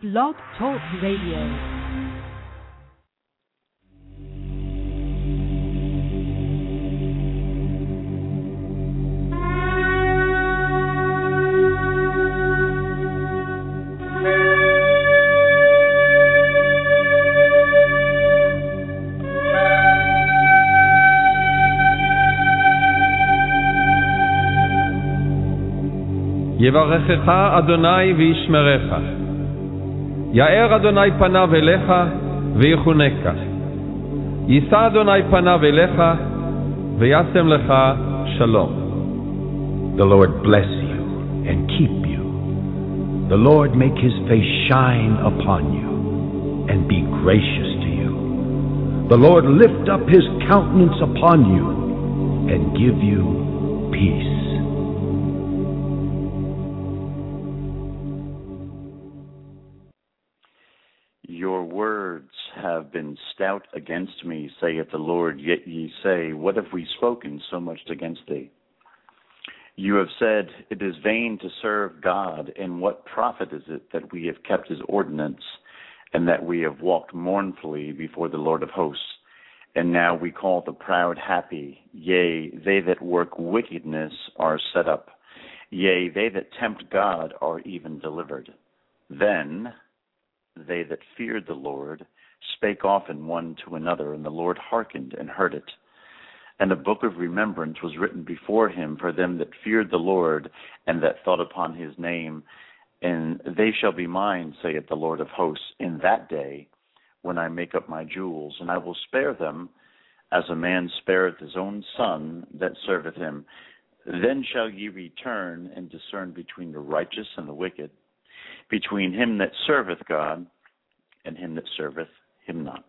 Blog Talk Radio. יברכך אדוני וישמרך. יאר אדוני פניו אליך ויחונך. יישא אדוני פניו אליך וישם לך שלום. The Lord bless you and keep you. The Lord make his face shine upon you and be gracious to you. The Lord lift up his countenance upon you and give you peace. Your words have been stout against me, saith the Lord, yet ye say, what have we spoken so much against thee? You have said, it is vain to serve God, and what profit is it that we have kept his ordinance, and that we have walked mournfully before the Lord of hosts? And now we call the proud happy, yea, they that work wickedness are set up, yea, they that tempt God are even delivered. Then they that feared the Lord spake often one to another, and the Lord hearkened and heard it. And a book of remembrance was written before him for them that feared the Lord, and that thought upon his name. And they shall be mine, saith the Lord of hosts, in that day when I make up my jewels, and I will spare them, as a man spareth his own son that serveth him. Then shall ye return and discern between the righteous and the wicked, between him that serveth God and him that serveth him not.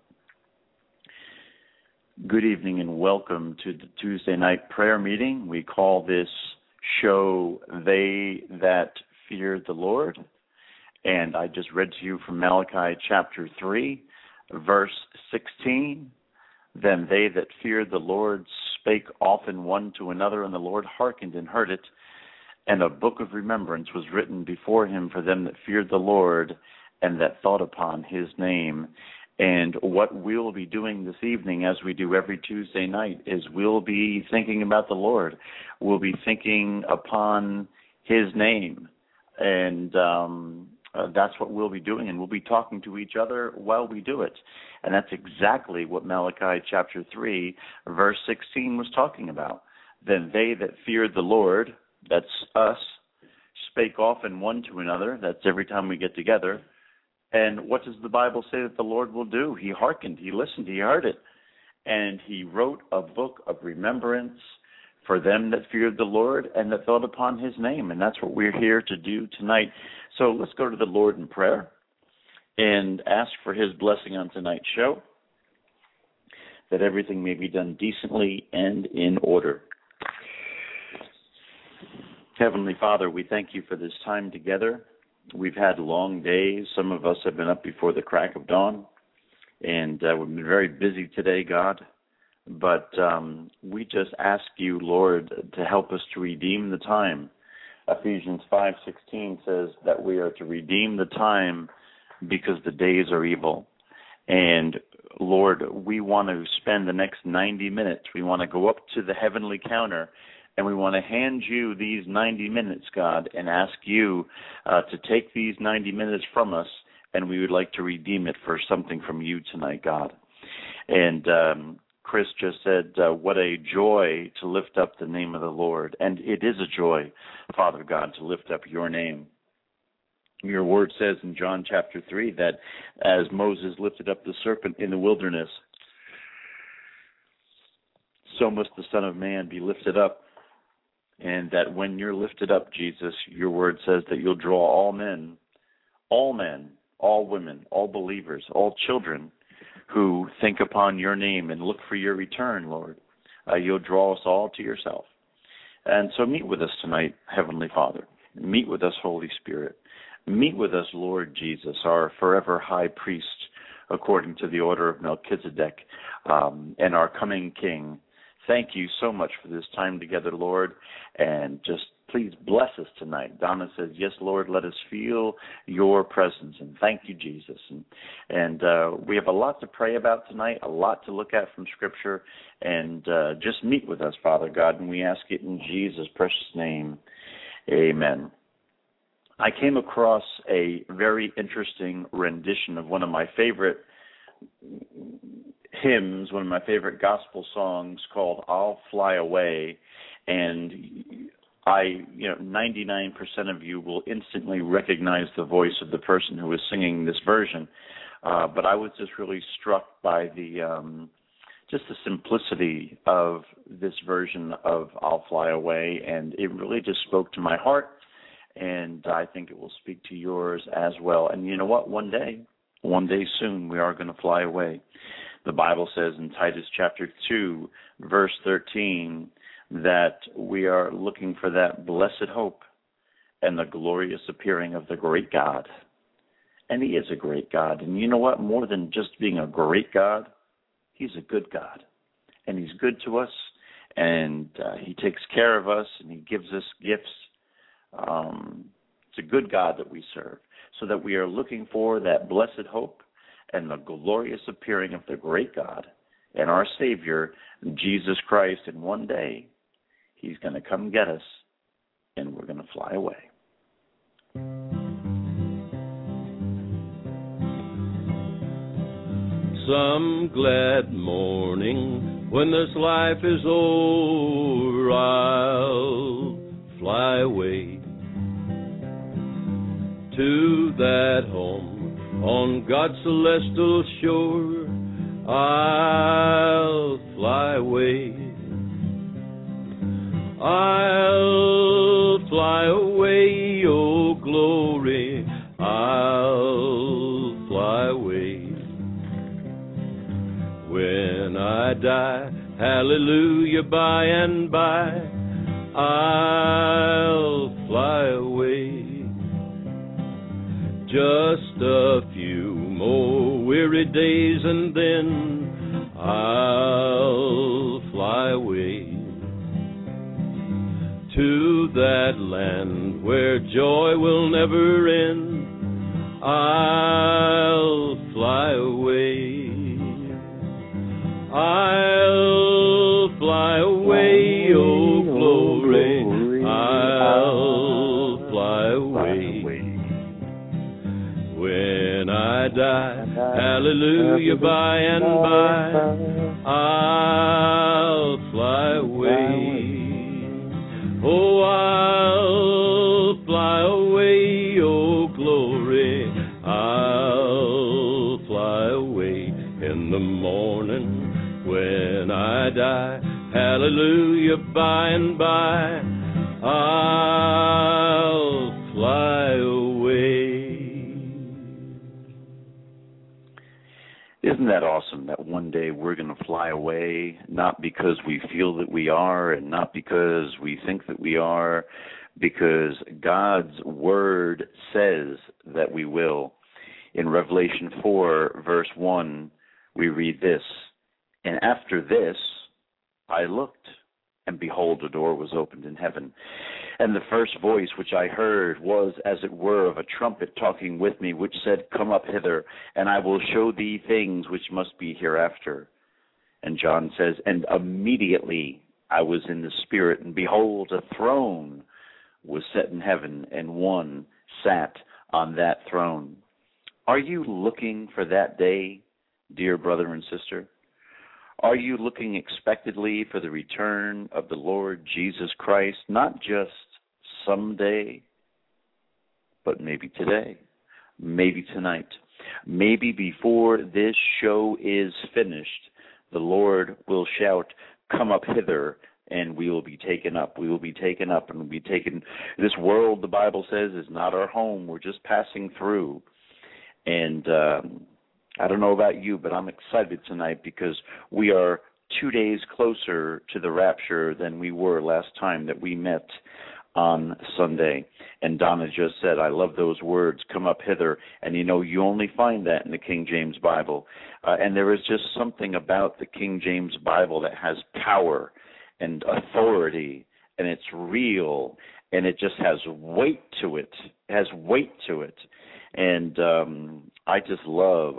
Good evening and welcome to the Tuesday night prayer meeting. We call this show They That Feared the Lord. And I just read to you from Malachi chapter 3, verse 16. Then they that feared the Lord spake often one to another, and the Lord hearkened and heard it. And a book of remembrance was written before him for them that feared the Lord and that thought upon his name. And what we'll be doing this evening, as we do every Tuesday night, is we'll be thinking about the Lord. We'll be thinking upon his name. And that's what we'll be doing. And we'll be talking to each other while we do it. And that's exactly what Malachi chapter 3, verse 16 was talking about. Then they that feared the Lord, that's us, spake often one to another. That's every time we get together. And what does the Bible say that the Lord will do? He hearkened, he listened, he heard it. And he wrote a book of remembrance for them that feared the Lord and that thought upon his name. And that's what we're here to do tonight. So let's go to the Lord in prayer and ask for his blessing on tonight's show, that everything may be done decently and in order. Heavenly Father, we thank you for this time together. We've had long days. Some of us have been up before the crack of dawn, and we've been very busy today, God. But we just ask you, Lord, to help us to redeem the time. Ephesians 5:16 says that we are to redeem the time because the days are evil. And, Lord, we want to spend the next 90 minutes. We want to go up to the heavenly counter, and we want to hand you these 90 minutes, God, and ask you to take these 90 minutes from us, and we would like to redeem it for something from you tonight, God. And Chris just said, what a joy to lift up the name of the Lord. And it is a joy, Father God, to lift up your name. Your word says in John chapter 3 that as Moses lifted up the serpent in the wilderness, so must the Son of Man be lifted up. And that when you're lifted up, Jesus, your word says that you'll draw all men, all women, all believers, all children who think upon your name and look for your return, Lord. You'll draw us all to yourself. And so meet with us tonight, Heavenly Father. Meet with us, Holy Spirit. Meet with us, Lord Jesus, our forever high priest, according to the order of Melchizedek, and our coming King. Thank you so much for this time together, Lord, and just please bless us tonight. Donna says, yes, Lord, let us feel your presence. And thank you, Jesus. And we have a lot to pray about tonight, a lot to look at from Scripture. And just meet with us, Father God. And we ask it in Jesus' precious name. Amen. I came across a very interesting rendition of one of my favorite hymns, one of my favorite gospel songs called I'll Fly Away. And 99% of you will instantly recognize the voice of the person who is singing this version. But I was just really struck by just the simplicity of this version of I'll Fly Away. And it really just spoke to my heart. And I think it will speak to yours as well. And you know what? One day soon, we are going to fly away. The Bible says in Titus chapter 2, verse 13, that we are looking for that blessed hope and the glorious appearing of the great God. And he is a great God. And you know what? More than just being a great God, he's a good God. And he's good to us, and he takes care of us, and he gives us gifts. It's a good God that we serve, so that we are looking for that blessed hope and the glorious appearing of the great God and our Savior, Jesus Christ. And one day, he's going to come get us, and we're going to fly away. Some glad morning when this life is o'er, I'll fly away to that home on God's celestial shore. I'll fly away. I'll fly away, oh glory. I'll fly away. When I die, hallelujah, by and by, I'll fly away. Just a few more weary days and then I'll fly away to that land where joy will never end. I'll fly away. I'll fly away, oh glory. I'll fly away. When I die, hallelujah, by and by, I'll fly away. Oh, I'll fly away, oh glory. I'll fly away in the morning. When I die, hallelujah, by and by, I'll fly away. Isn't that awesome that one day we're going to fly away, not because we feel that we are and not because we think that we are, because God's word says that we will. In Revelation 4, verse 1, we read this, "And after this I looked, and behold, a door was opened in heaven. And the first voice which I heard was as it were of a trumpet talking with me, which said, Come up hither, and I will show thee things which must be hereafter. And John says, And immediately I was in the Spirit, and behold, a throne was set in heaven, and one sat on that throne." Are you looking for that day, dear brother and sister? Are you looking expectantly for the return of the Lord Jesus Christ, not just someday, but maybe today, maybe tonight, maybe before this show is finished, the Lord will shout, "Come up hither," and we will be taken up. We will be taken up and we'll be taken. This world, the Bible says, is not our home. We're just passing through. And I don't know about you, but I'm excited tonight because we are 2 days closer to the rapture than we were last time that we met on Sunday. And Donna just said, I love those words, "come up hither." And you know, you only find that in the King James Bible. And there is just something about the King James Bible that has power and authority, and it's real, and it just has weight to it. It has weight to it. And I just love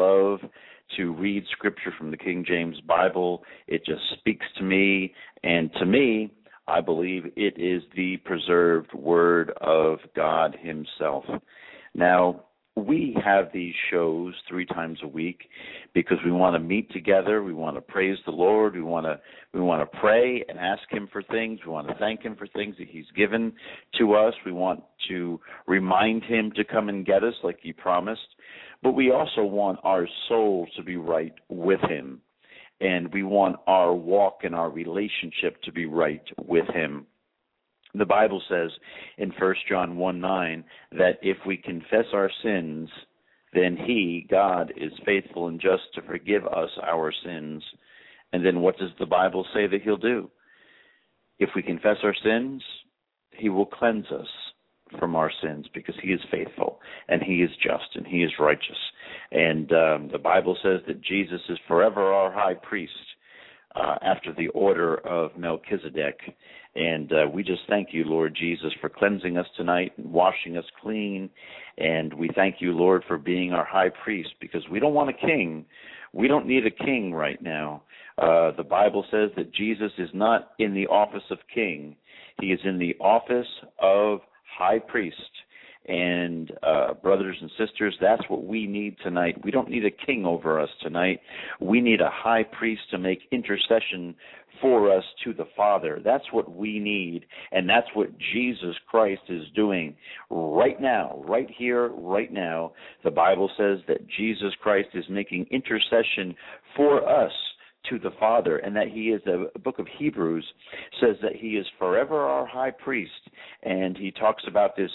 to read scripture from the King James Bible. It just speaks to me, and to me, I believe it is the preserved word of God himself. Now, we have these shows 3 times a week because we want to meet together. We want to praise the Lord. We want to pray and ask him for things. We want to thank him for things that he's given to us. We want to remind him to come and get us like he promised. But we also want our soul to be right with him. And we want our walk and our relationship to be right with him. The Bible says in 1 John 1:9 that if we confess our sins, then he, God, is faithful and just to forgive us our sins. And then what does the Bible say that he'll do? If we confess our sins, he will cleanse us from our sins because he is faithful and he is just and he is righteous. And the Bible says that Jesus is forever our high priest after the order of Melchizedek. And we just thank you, Lord Jesus, for cleansing us tonight and washing us clean. And we thank you, Lord, for being our high priest, because we don't want a king. We don't need a king right now. The Bible says that Jesus is not in the office of king. He is in the office of high priest. And brothers and sisters, that's what we need tonight. We don't need a king over us tonight. We need a high priest to make intercession for us to the Father. That's what we need, and that's what Jesus Christ is doing right now, right here, right now. The Bible says that Jesus Christ is making intercession for us to the Father, and that he is, the book of Hebrews says that he is forever our high priest, and he talks about this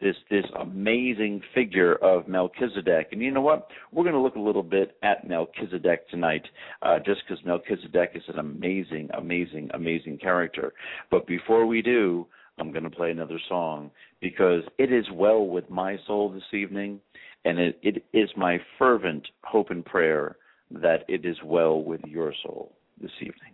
amazing figure of Melchizedek. And you know what? We're going to look a little bit at Melchizedek tonight, just because Melchizedek is an amazing, amazing, amazing character. But before we do, I'm going to play another song, because it is well with my soul this evening, and it is my fervent hope and prayer that it is well with your soul this evening.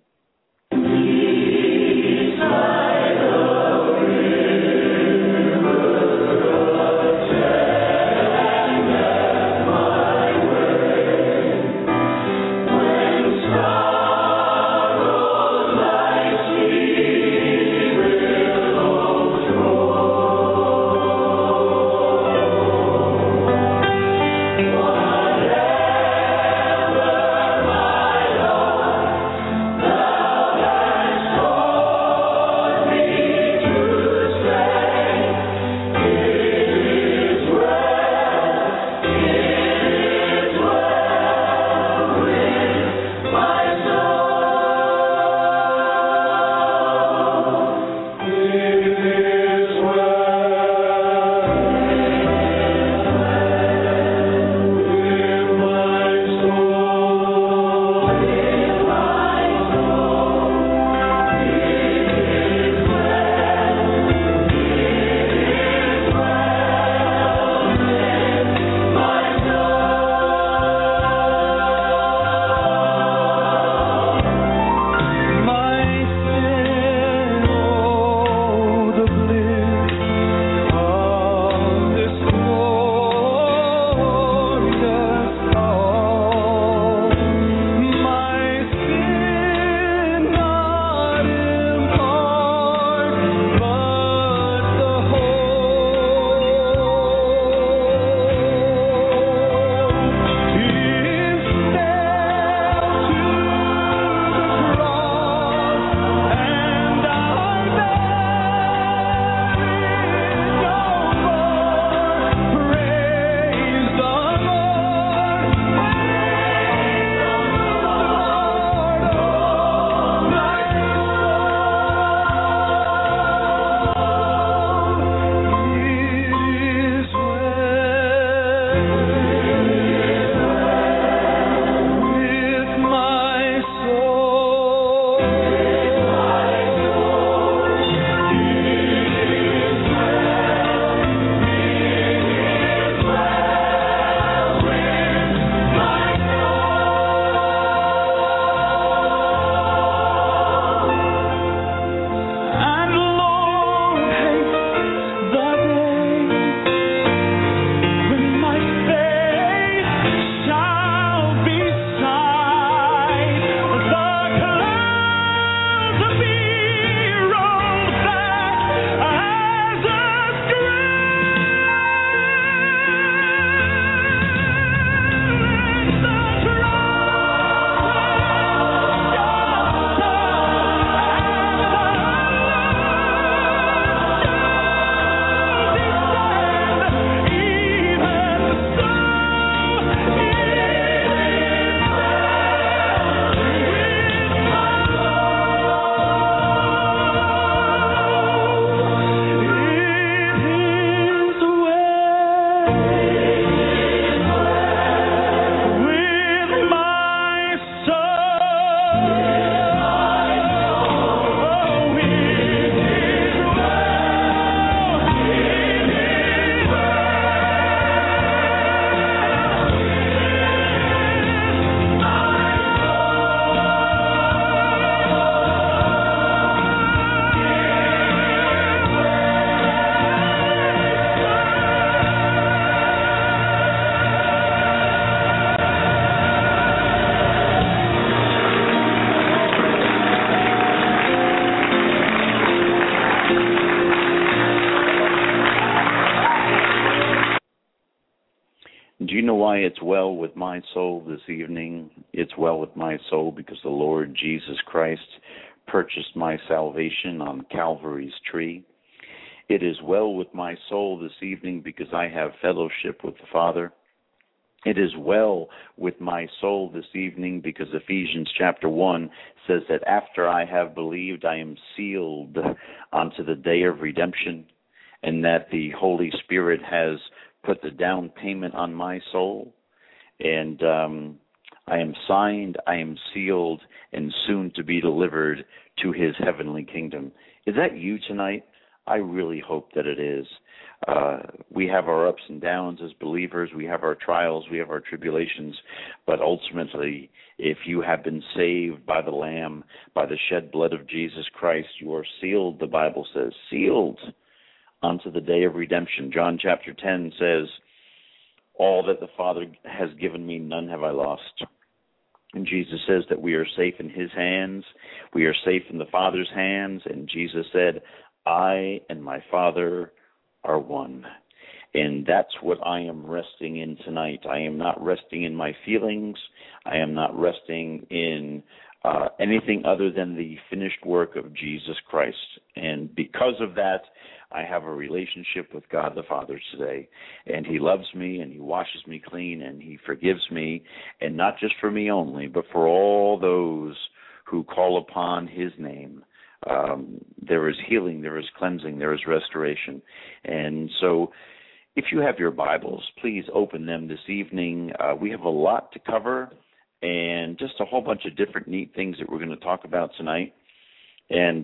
Do you know why it's well with my soul this evening? It's well with my soul because the Lord Jesus Christ purchased my salvation on Calvary's tree. It is well with my soul this evening because I have fellowship with the Father. It is well with my soul this evening because Ephesians chapter 1 says that after I have believed, I am sealed unto the day of redemption, and that the Holy Spirit has put the down payment on my soul. And I am signed, I am sealed, and soon to be delivered to his heavenly kingdom. Is that you tonight? I really hope that it is. We have our ups and downs as believers. We have our trials. We have our tribulations. But ultimately, if you have been saved by the Lamb, by the shed blood of Jesus Christ, you are sealed, the Bible says, sealed unto the day of redemption. John chapter 10 says, all that the Father has given me, none have I lost. And Jesus says that we are safe in his hands. We are safe in the Father's hands. And Jesus said, I and my Father are one. And that's what I am resting in tonight. I am not resting in my feelings. I am not resting in anything other than the finished work of Jesus Christ. And because of that, I have a relationship with God the Father today. And he loves me, and he washes me clean, and he forgives me, and not just for me only, but for all those who call upon his name. There is healing, there is cleansing, there is restoration. And so if you have your Bibles, please open them this evening. We have a lot to cover and just a whole bunch of different neat things that we're going to talk about tonight. And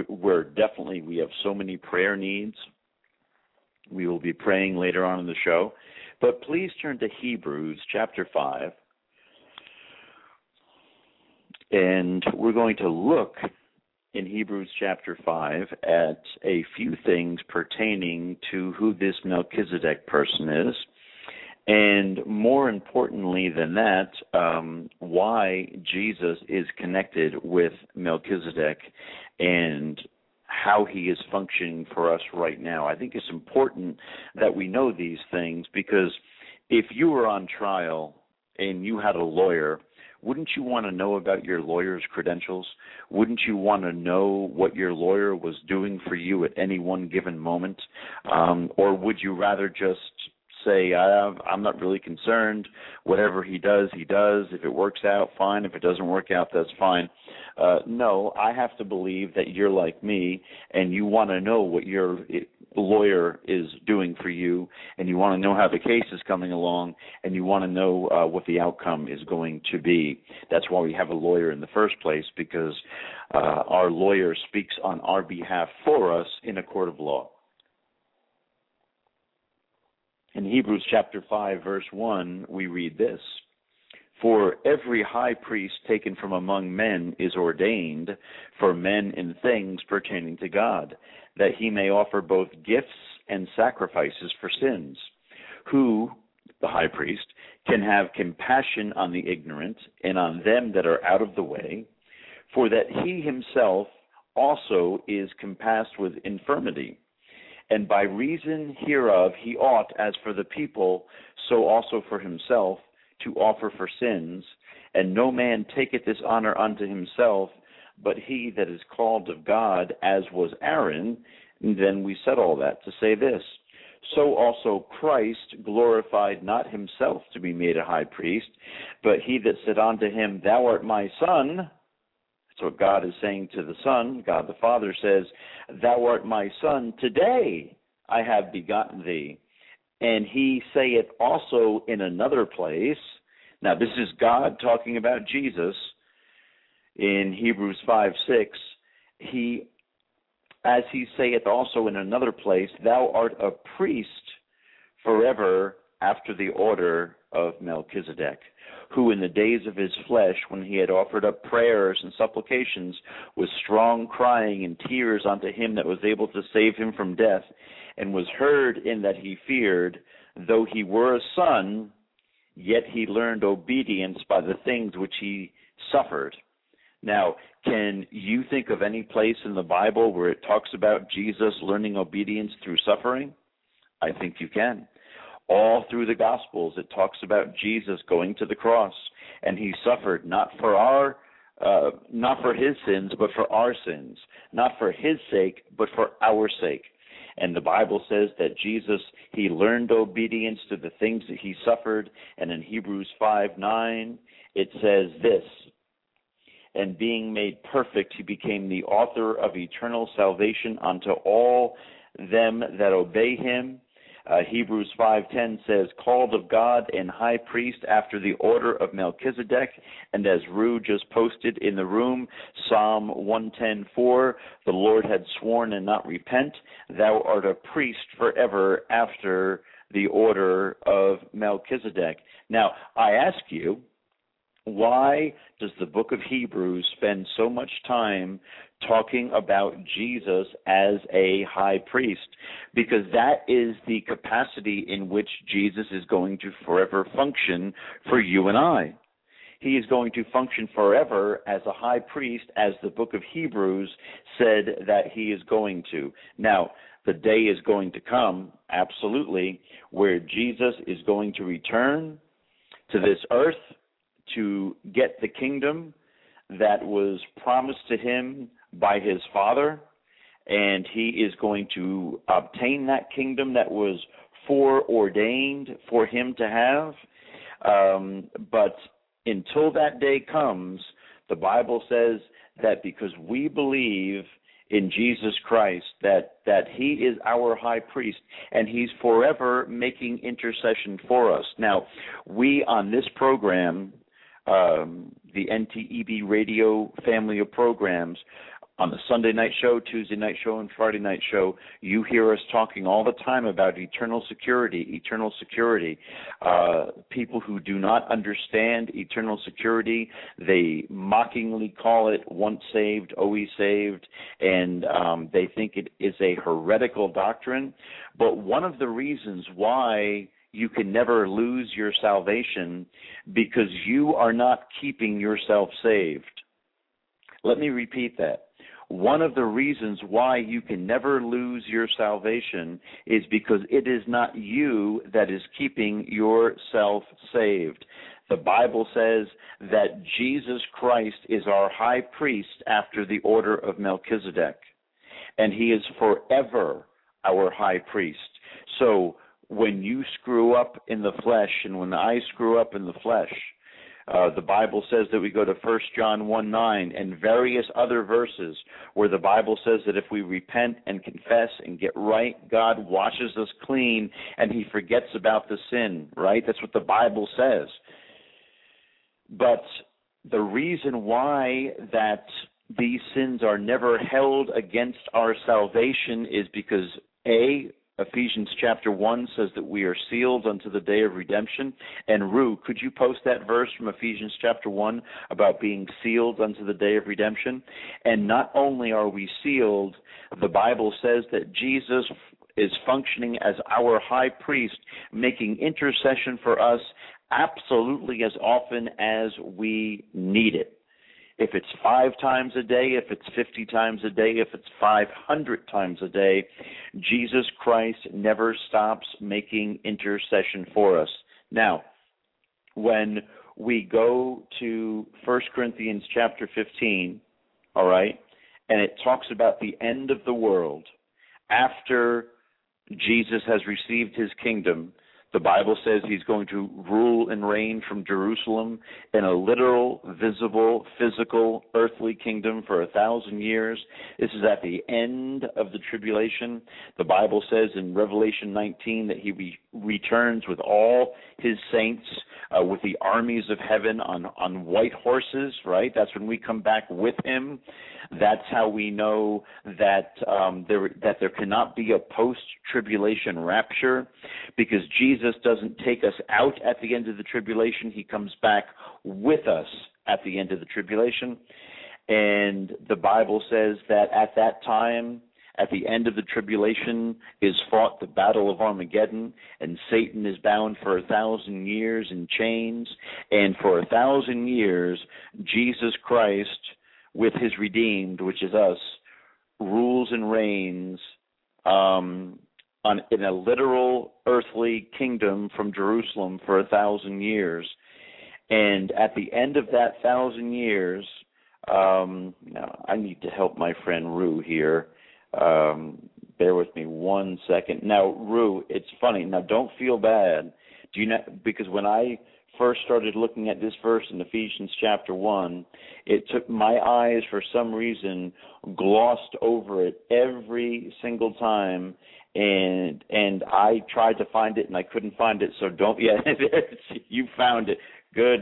we have so many prayer needs. We will be praying later on in the show. But please turn to Hebrews chapter 5. And we're going to look in Hebrews chapter 5 at a few things pertaining to who this Melchizedek person is, and more importantly than that, why Jesus is connected with Melchizedek and how he is functioning for us right now. I think it's important that we know these things, because if you were on trial and you had a lawyer, wouldn't you want to know about your lawyer's credentials? Wouldn't you want to know what your lawyer was doing for you at any one given moment? Or would you rather just say, I'm not really concerned. Whatever he does, he does. If it works out, fine. If it doesn't work out, that's fine. No, I have to believe that you're like me, and you want to know what your lawyer is doing for you, and you want to know how the case is coming along, and you want to know what the outcome is going to be. That's why we have a lawyer in the first place, because our lawyer speaks on our behalf for us in a court of law. In Hebrews chapter 5, verse 1, we read this: For every high priest taken from among men is ordained for men in things pertaining to God, that he may offer both gifts and sacrifices for sins, who, the high priest, can have compassion on the ignorant and on them that are out of the way, for that he himself also is compassed with infirmity. And by reason hereof he ought, as for the people, so also for himself, to offer for sins. And no man taketh this honor unto himself, but he that is called of God, as was Aaron. And then we said all that to say this: so also Christ glorified not himself to be made a high priest, but he that said unto him, Thou art my Son. That's what God is saying to the Son. God the Father says, Thou art my Son, today I have begotten thee. And he saith also in another place, now this is God talking about Jesus in Hebrews 5:6, as he saith also in another place, Thou art a priest forever after the order of Melchizedek, who in the days of his flesh, when he had offered up prayers and supplications with strong crying and tears unto him that was able to save him from death, and was heard in that he feared, though he were a son, yet he learned obedience by the things which he suffered. Now, can you think of any place in the Bible where it talks about Jesus learning obedience through suffering? I think you can. All through the Gospels, it talks about Jesus going to the cross, and he suffered not for his sins, but for our sins, not for his sake, but for our sake. And the Bible says that Jesus, he learned obedience to the things that he suffered. And in Hebrews 5:9, it says this, and being made perfect, he became the author of eternal salvation unto all them that obey him. Hebrews 5:10 says, called of God and high priest after the order of Melchizedek. And as Rue just posted in the room, Psalm 110:4, the Lord had sworn and not repent, thou art a priest forever after the order of Melchizedek. Now, I ask you, why does the book of Hebrews spend so much time talking about Jesus as a high priest? Because that is the capacity in which Jesus is going to forever function for you and I. He is going to function forever as a high priest, as the book of Hebrews said that he is going to. Now, the day is going to come, absolutely, where Jesus is going to return to this earth to get the kingdom that was promised to him by his Father, and he is going to obtain that kingdom that was foreordained for him to have. But until that day comes, the Bible says that because we believe in Jesus Christ, that he is our high priest, and he's forever making intercession for us. Now, we on this program, the NTEB radio family of programs, on the Sunday night show, Tuesday night show, and Friday night show, you hear us talking all the time about eternal security, eternal security. People who do not understand eternal security, they mockingly call it once saved, always saved, and they think it is a heretical doctrine. But one of the reasons why you can never lose your salvation, because you are not keeping yourself saved. Let me repeat that. One of the reasons why you can never lose your salvation is because it is not you that is keeping yourself saved. The Bible says that Jesus Christ is our high priest after the order of Melchizedek, and he is forever our high priest. So when you screw up in the flesh, and when I screw up in the flesh, the Bible says that we go to 1 John 1:9 and various other verses where the Bible says that if we repent and confess and get right, God washes us clean and he forgets about the sin, right? That's what the Bible says. But the reason why that these sins are never held against our salvation is because, A, Ephesians chapter 1 says that we are sealed unto the day of redemption. And Rue, could you post that verse from Ephesians chapter 1 about being sealed unto the day of redemption? And not only are we sealed, the Bible says that Jesus is functioning as our high priest, making intercession for us absolutely as often as we need it. If it's 5 times a day, if it's 50 times a day, if it's 500 times a day, Jesus Christ never stops making intercession for us. Now, when we go to 1 Corinthians chapter 15, all right, and it talks about the end of the world, after Jesus has received his kingdom, the Bible says he's going to rule and reign from Jerusalem in a literal, visible, physical, earthly kingdom for 1,000 years. This is at the end of the tribulation. The Bible says in Revelation 19 that he returns with all his saints, with the armies of heaven on white horses, right? That's when we come back with him. That's how we know that there cannot be a post-tribulation rapture, because Jesus doesn't take us out at the end of the tribulation. He comes back with us at the end of the tribulation. And the Bible says that at that time, at the end of the tribulation, is fought the battle of Armageddon, and Satan is bound for 1,000 years in chains. And for 1,000 years, Jesus Christ, with his redeemed, which is us, rules and reigns in a literal earthly kingdom from Jerusalem for 1,000 years. And at the end of that 1,000 years, now I need to help my friend Rue here. Bear with me 1 second. Now, Rue, it's funny. Now, don't feel bad. Do you know? Because when I first started looking at this verse in Ephesians chapter 1, it took my eyes for some reason glossed over it every single time, and I tried to find it and I couldn't find it. So don't. Yeah, you found it. Good.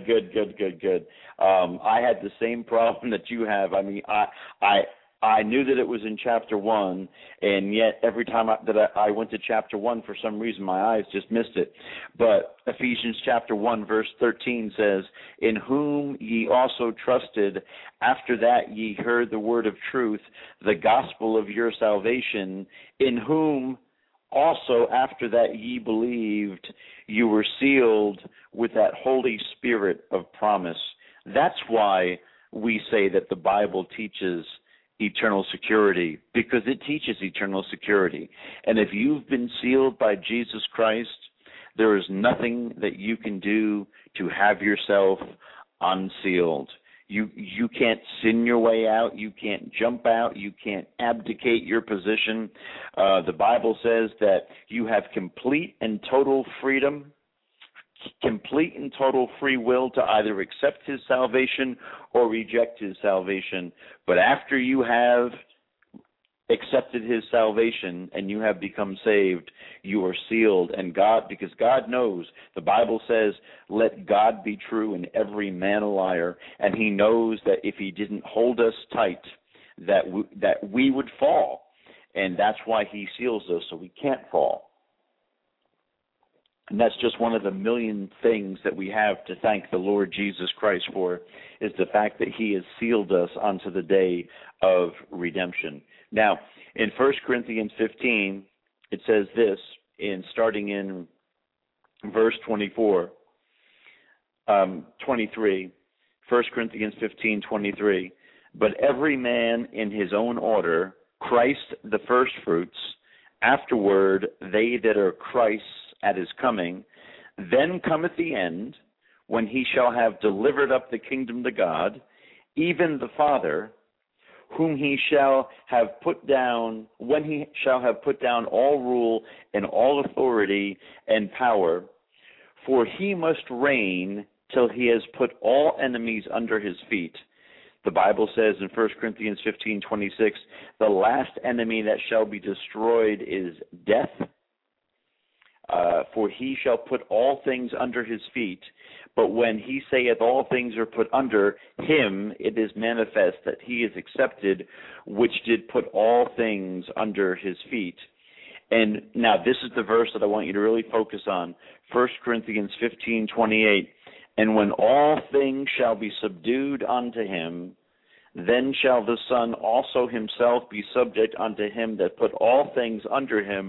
I had the same problem that you have. I mean, I knew that it was in chapter 1, and yet every time I went to chapter 1, for some reason my eyes just missed it. But Ephesians chapter 1, verse 13 says, "In whom ye also trusted, after that ye heard the word of truth, the gospel of your salvation, in whom also after that ye believed, you were sealed with that Holy Spirit of promise." That's why we say that the Bible teaches eternal security, because it teaches eternal security. And if you've been sealed by Jesus Christ, there is nothing that you can do to have yourself unsealed. You can't sin your way out. You can't jump out. You can't abdicate your position. The Bible says that you have complete and total freedom, complete and total free will to either accept his salvation or reject his salvation. But after you have accepted his salvation and you have become saved, you are sealed. And God, because God knows, the Bible says, let God be true and every man a liar. And he knows that if he didn't hold us tight, that we would fall. And that's why he seals us, so we can't fall. And that's just one of the million things that we have to thank the Lord Jesus Christ for, is the fact that he has sealed us unto the day of redemption. Now, in 1 Corinthians 15, it says this, starting in verse 23, 1 Corinthians 15:23, "But every man in his own order, Christ the firstfruits, afterward they that are Christ's at his coming. Then cometh the end, when he shall have delivered up the kingdom to God, even the Father, whom he shall have put down, when he shall have put down all rule and all authority and power. For he must reign till he has put all enemies under his feet." The Bible says in 1 Corinthians 15:26, "The last enemy that shall be destroyed is death. For he shall put all things under his feet. But when he saith all things are put under him, it is manifest that he is accepted, which did put all things under his feet." And now this is the verse that I want you to really focus on. 1 Corinthians 15:28, "And when all things shall be subdued unto him, then shall the Son also himself be subject unto him that put all things under him,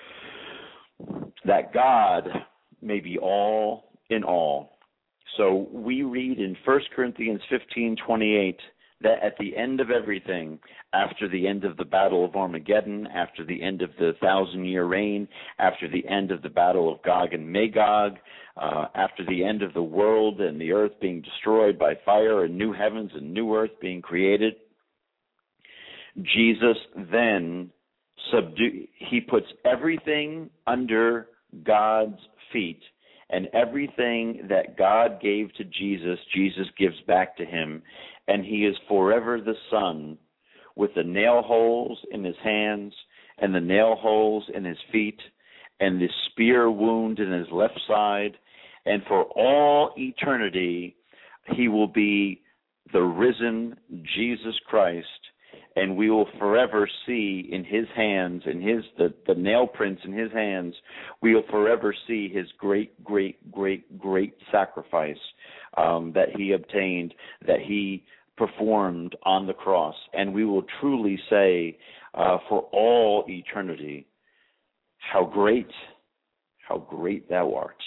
that God may be all in all." So we read in 1 Corinthians 15:28 that at the end of everything, after the end of the battle of Armageddon, after the end of the 1,000-year reign, after the end of the battle of Gog and Magog, after the end of the world and the earth being destroyed by fire and new heavens and new earth being created, Jesus then he puts everything under God's feet, and everything that God gave to Jesus, Jesus gives back to him, and he is forever the Son, with the nail holes in his hands and the nail holes in his feet and the spear wound in his left side, and for all eternity he will be the risen Jesus Christ. And we will forever see in his hands, in the nail prints in his hands, we will forever see his great sacrifice that he obtained, that he performed on the cross. And we will truly say for all eternity, how great thou art.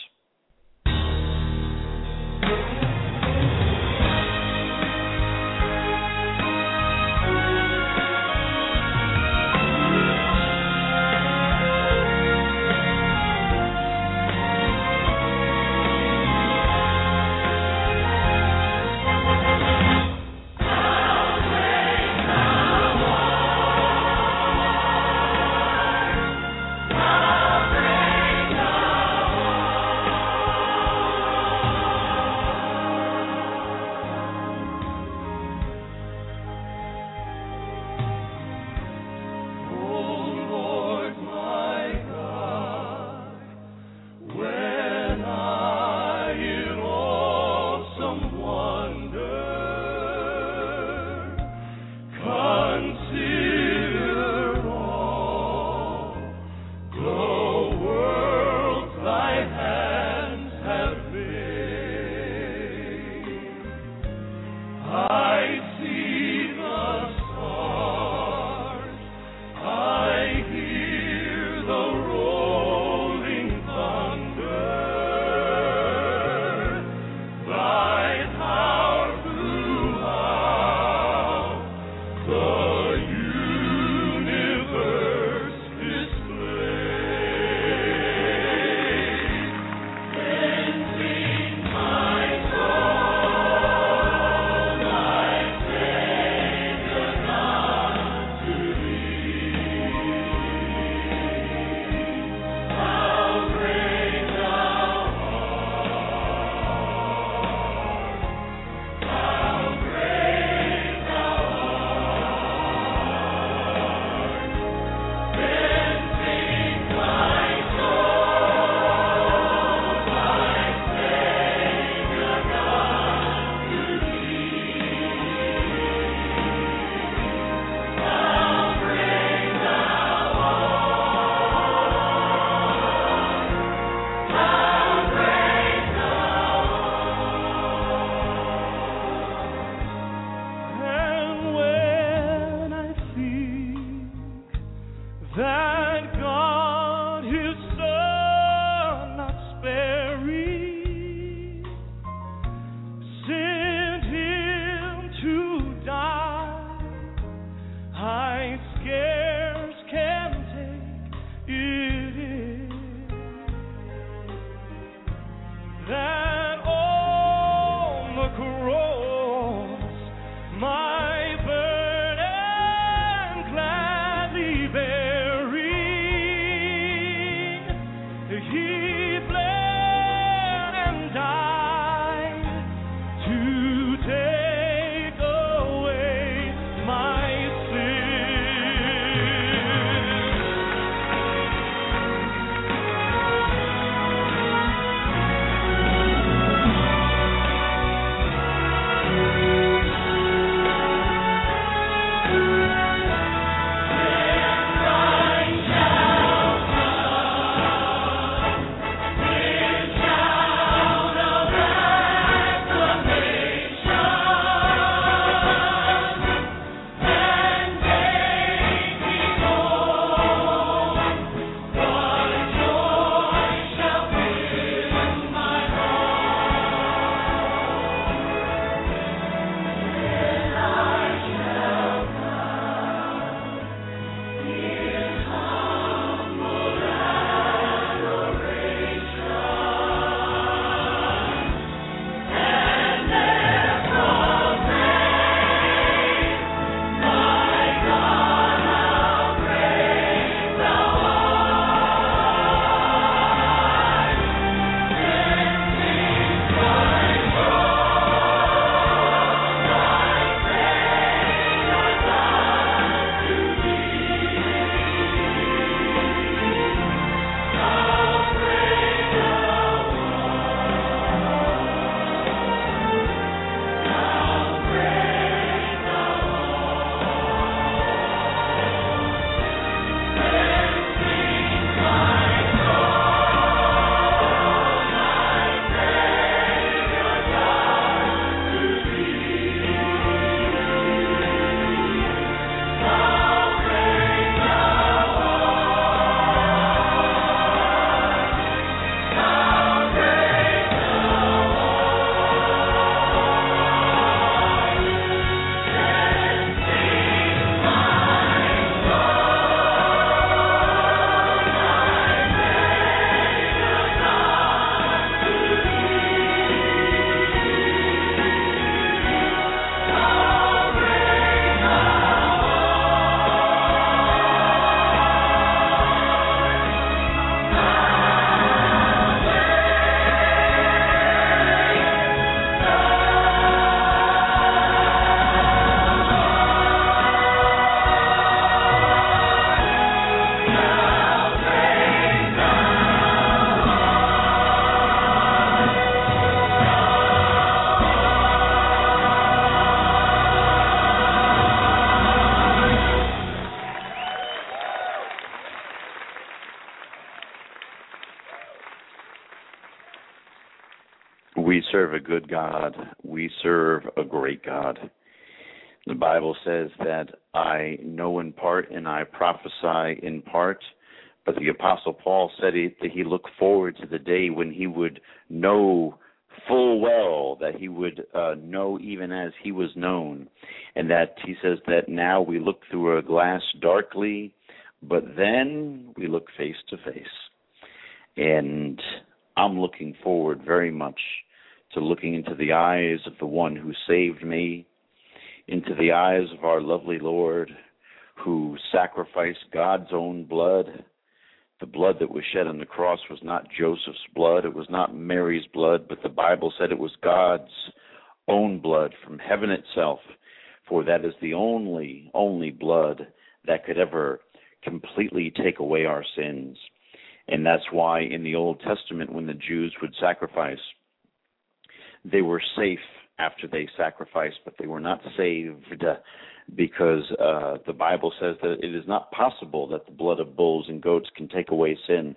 We serve a good God. We serve a great God. The Bible says that I know in part and I prophesy in part. But the Apostle Paul said that he looked forward to the day when he would know full well, that he would know even as he was known. And that he says that now we look through a glass darkly, but then we look face to face. And I'm looking forward very much to looking into the eyes of the one who saved me, into the eyes of our lovely Lord, who sacrificed God's own blood. The blood that was shed on the cross was not Joseph's blood, it was not Mary's blood, but the Bible said it was God's own blood from heaven itself, for that is the only blood that could ever completely take away our sins. And that's why in the Old Testament, when the Jews would sacrifice, they were safe after they sacrificed, but they were not saved, because the Bible says that it is not possible that the blood of bulls and goats can take away sin.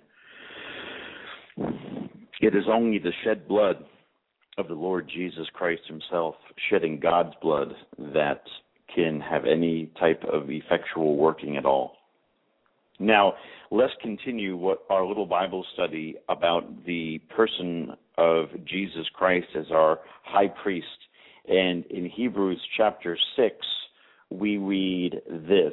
It is only the shed blood of the Lord Jesus Christ himself, shedding God's blood, that can have any type of effectual working at all. Now, let's continue our little Bible study about the person of Jesus Christ as our high priest. And in Hebrews chapter 6, we read this.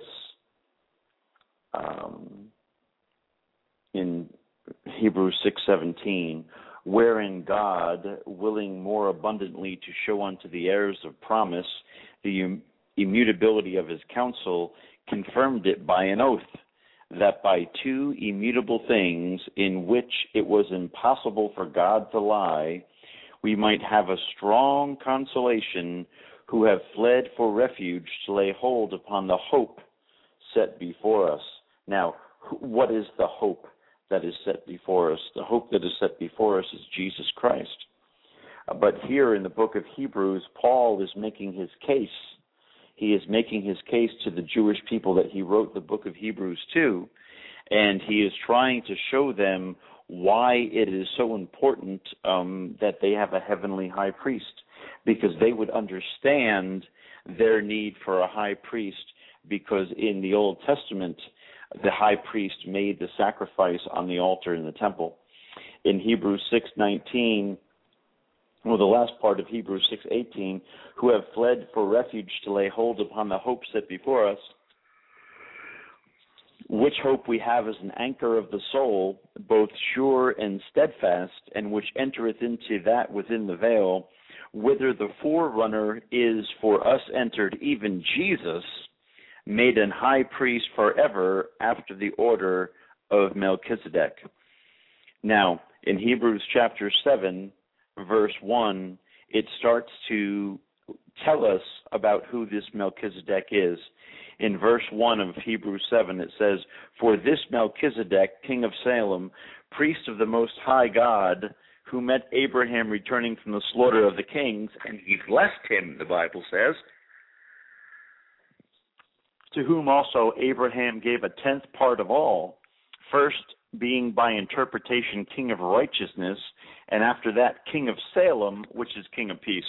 In Hebrews 6:17, wherein God, willing more abundantly to show unto the heirs of promise the immutability of his counsel, confirmed it by an oath, that by two immutable things in which it was impossible for God to lie, we might have a strong consolation, who have fled for refuge to lay hold upon the hope set before us. Now, what is the hope that is set before us? The hope that is set before us is Jesus Christ. But here in the book of Hebrews, Paul is making his case. He is making his case to the Jewish people that he wrote the book of Hebrews to, and he is trying to show them why it is so important that they have a heavenly high priest, because they would understand their need for a high priest, because in the Old Testament, the high priest made the sacrifice on the altar in the temple. In Hebrews 6:19, well, the last part of Hebrews 6:18, who have fled for refuge to lay hold upon the hope set before us, which hope we have as an anchor of the soul, both sure and steadfast, and which entereth into that within the veil, whither the forerunner is for us entered, even Jesus, made an high priest forever after the order of Melchizedek. Now, in Hebrews chapter 7, verse 1, it starts to tell us about who this Melchizedek is. In verse 1 of Hebrews 7, it says, for this Melchizedek, king of Salem, priest of the Most High God, who met Abraham returning from the slaughter of the kings, and he blessed him, the Bible says, to whom also Abraham gave a 10th part of all, first being by interpretation king of righteousness, and after that king of Salem, which is king of peace.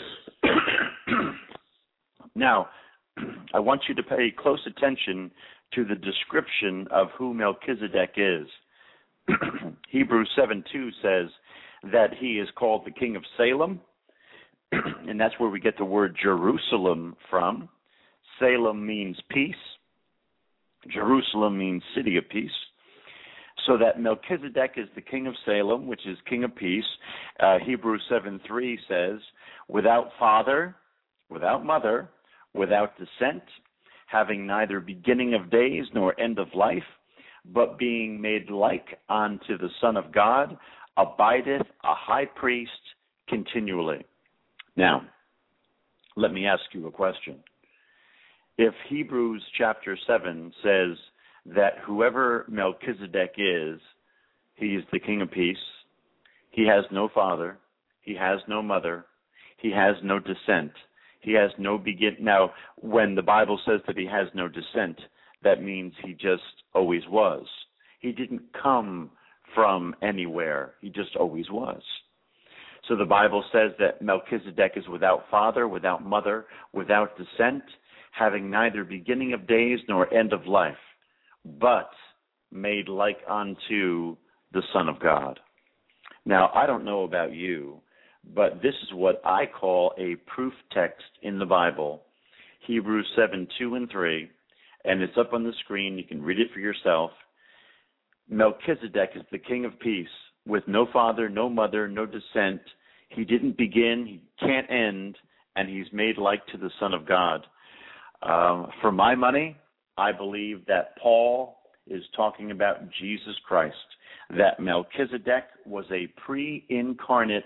Now, I want you to pay close attention to the description of who Melchizedek is. Hebrews 7:2 says that he is called the king of Salem, and that's where we get the word Jerusalem from. Salem means peace. Jerusalem means city of peace. So that Melchizedek is the king of Salem, which is king of peace. Hebrews 7:3 says, without father, without mother, without descent, having neither beginning of days nor end of life, but being made like unto the Son of God, abideth a high priest continually. Now, let me ask you a question. If Hebrews chapter 7 says that whoever Melchizedek is, he is the king of peace, he has no father, he has no mother, he has no descent, he has no begin. Now, when the Bible says that he has no descent, that means he just always was. He didn't come from anywhere. He just always was. So the Bible says that Melchizedek is without father, without mother, without descent, having neither beginning of days nor end of life, but made like unto the Son of God. Now, I don't know about you, but this is what I call a proof text in the Bible, Hebrews 7:2-3, and it's up on the screen. You can read it for yourself. Melchizedek is the King of Peace, with no father, no mother, no descent. He didn't begin, he can't end, and he's made like to the Son of God. For my money, I believe that Paul is talking about Jesus Christ, that Melchizedek was a pre-incarnate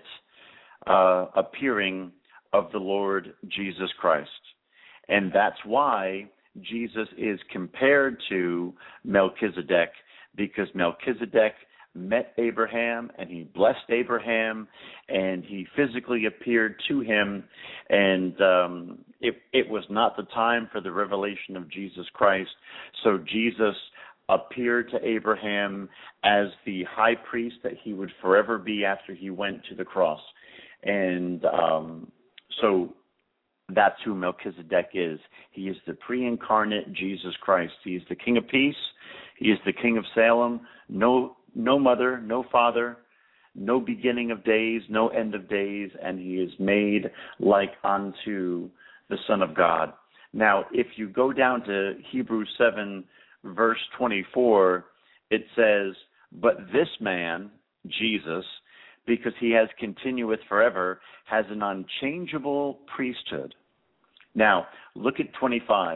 appearing of the Lord Jesus Christ. And that's why Jesus is compared to Melchizedek, because Melchizedek met Abraham and he blessed Abraham and he physically appeared to him, and it was not the time for the revelation of Jesus Christ. So Jesus appeared to Abraham as the high priest that he would forever be after he went to the cross. And so that's who Melchizedek is. He is the pre-incarnate Jesus Christ. He is the King of Peace. He is the King of Salem. No mother, no father, no beginning of days, no end of days, and he is made like unto the Son of God. Now, if you go down to Hebrews 7, verse 24, it says, but this man, Jesus, because he has continueth forever, has an unchangeable priesthood. Now, look at 25.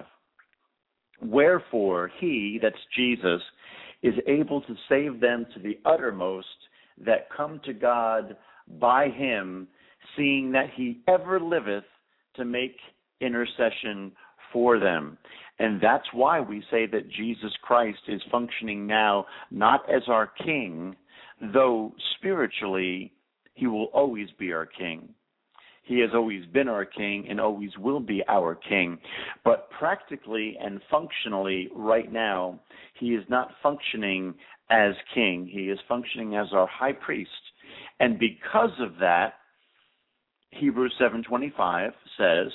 Wherefore he, that's Jesus, is able to save them to the uttermost that come to God by him, seeing that he ever liveth to make intercession for them. And that's why we say that Jesus Christ is functioning now not as our king, though spiritually he will always be our king. He has always been our king and always will be our king. But practically and functionally right now, he is not functioning as king. He is functioning as our high priest. And because of that, Hebrews 7:25 says,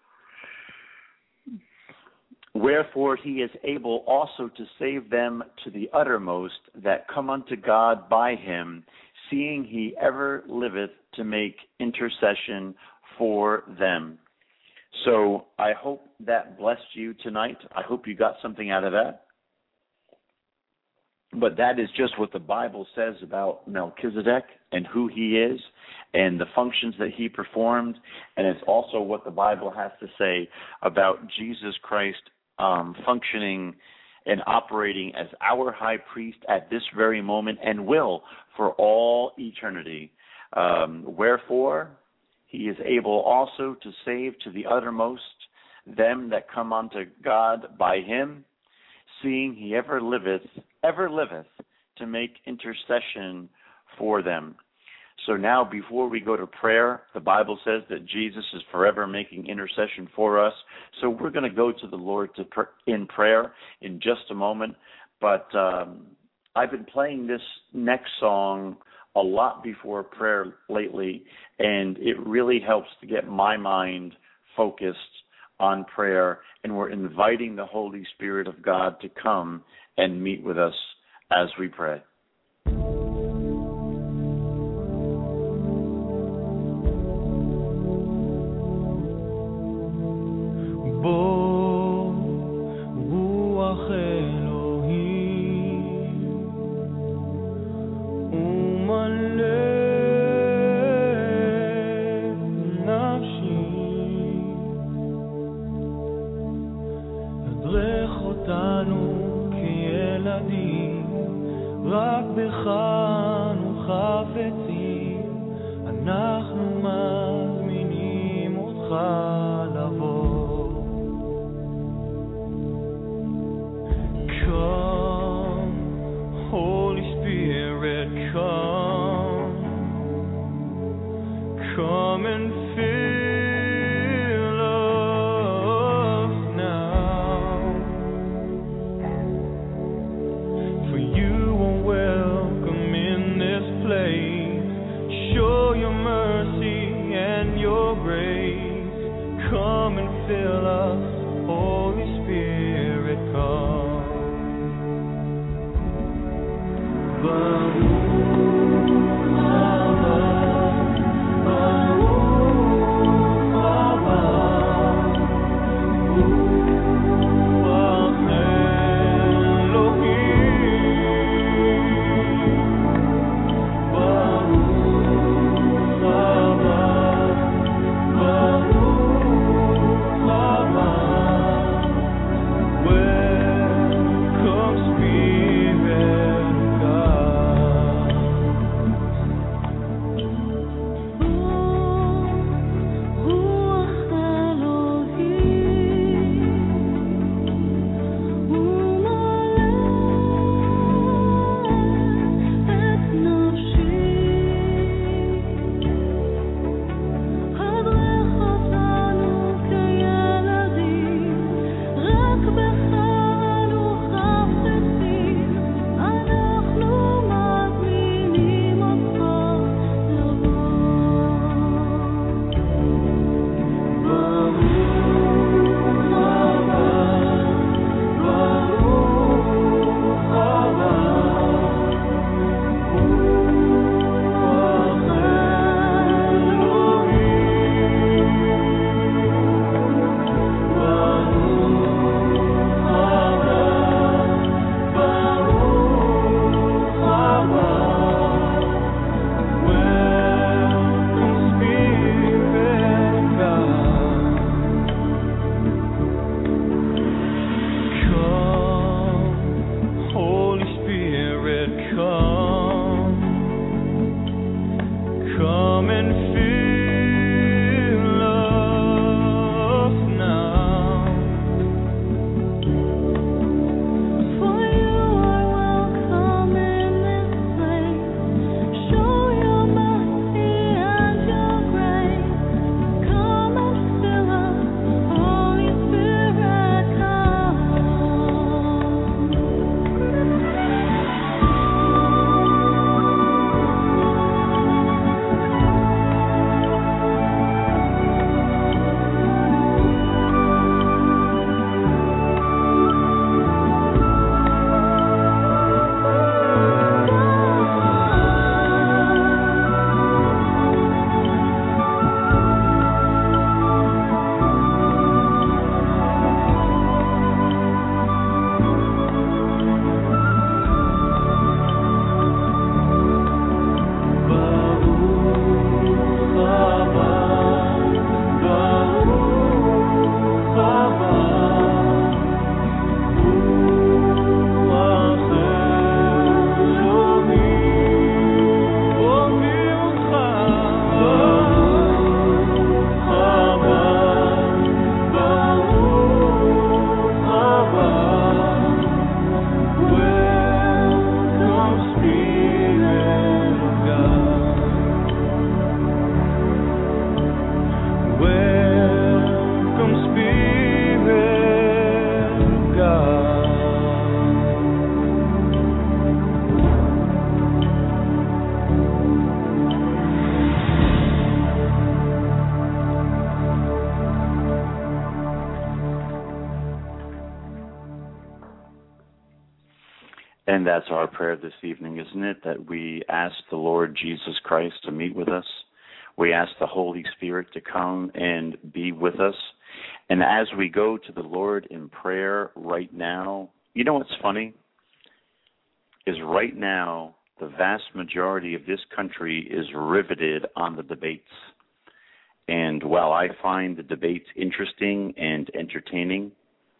wherefore he is able also to save them to the uttermost that come unto God by him, seeing he ever liveth to make intercession for them. So I hope that blessed you tonight. I hope you got something out of that. But that is just what the Bible says about Melchizedek and who he is and the functions that he performed. And it's also what the Bible has to say about Jesus Christ functioning and operating as our high priest at this very moment and will for all eternity. Wherefore, he is able also to save to the uttermost them that come unto God by him, seeing he ever liveth to make intercession for them. So now, before we go to prayer, the Bible says that Jesus is forever making intercession for us. So we're going to go to the Lord in prayer in just a moment. But I've been playing this next song a lot before prayer lately, and it really helps to get my mind focused on prayer. And we're inviting the Holy Spirit of God to come and meet with us as we pray. Show your mercy. grace. Come and fill us, Holy Spirit, come. And that's our prayer this evening, isn't it? That we ask the Lord Jesus Christ to meet with us. We ask the Holy Spirit to come and be with us. And as we go to the Lord in prayer right now, you know what's funny? Is right now the vast majority of this country is riveted on the debates. And while I find the debates interesting and entertaining,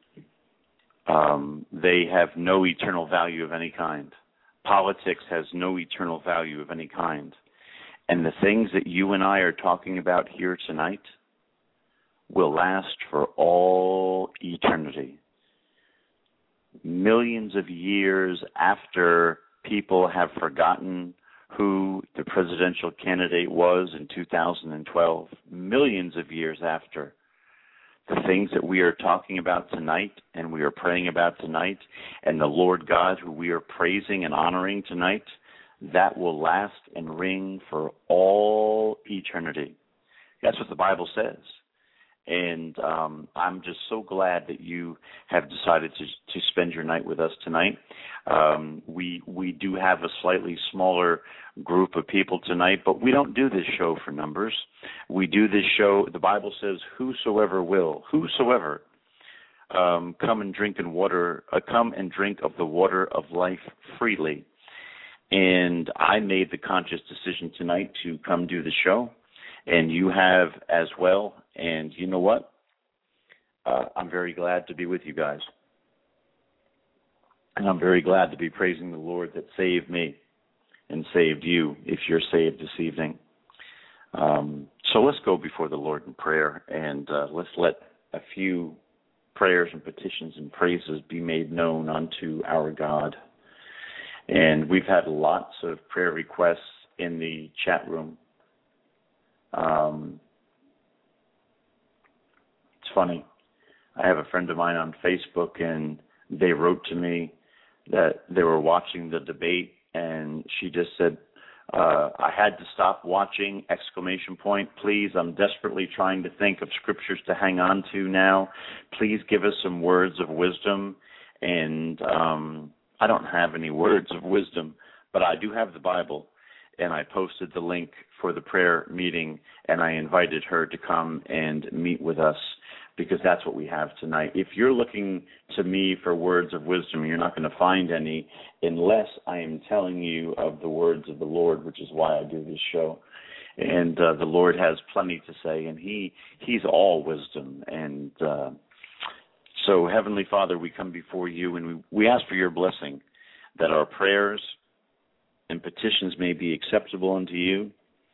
they have no eternal value of any kind. Politics has no eternal value of any kind. And the things that you and I are talking about here tonight will last for all eternity. Millions of years after people have forgotten who the presidential candidate was in 2012, millions of years after, the things that we are talking about tonight and we are praying about tonight, and the Lord God who we are praising and honoring tonight, that will last and ring for all eternity. That's what the Bible says. And I'm just so glad that you have decided to spend your night with us tonight. We do have a slightly smaller group of people tonight, but we don't do this show for numbers. We do this show, the Bible says, whosoever will, whosoever, come and drink of the water of life freely. And I made the conscious decision tonight to come do the show, and you have as well. And you know what? I'm very glad to be with you guys. And I'm very glad to be praising the Lord that saved me and saved you if you're saved this evening. So let's go before the Lord in prayer, and let's let a few prayers and petitions and praises be made known unto our God. And we've had lots of prayer requests in the chat room. It's funny. I have a friend of mine on Facebook, and they wrote to me that they were watching the debate, and she just said, I had to stop watching, ! Please, I'm desperately trying to think of scriptures to hang on to now. Please give us some words of wisdom. And I don't have any words of wisdom, but I do have the Bible, and I posted the link for the prayer meeting, and I invited her to come and meet with us, because that's what we have tonight. If you're looking to me for words of wisdom, you're not going to find any unless I am telling you of the words of the Lord, which is why I do this show. And the Lord has plenty to say, and He's all wisdom. And so, Heavenly Father, we come before you, and we ask for your blessing, that our prayers and petitions may be acceptable unto you.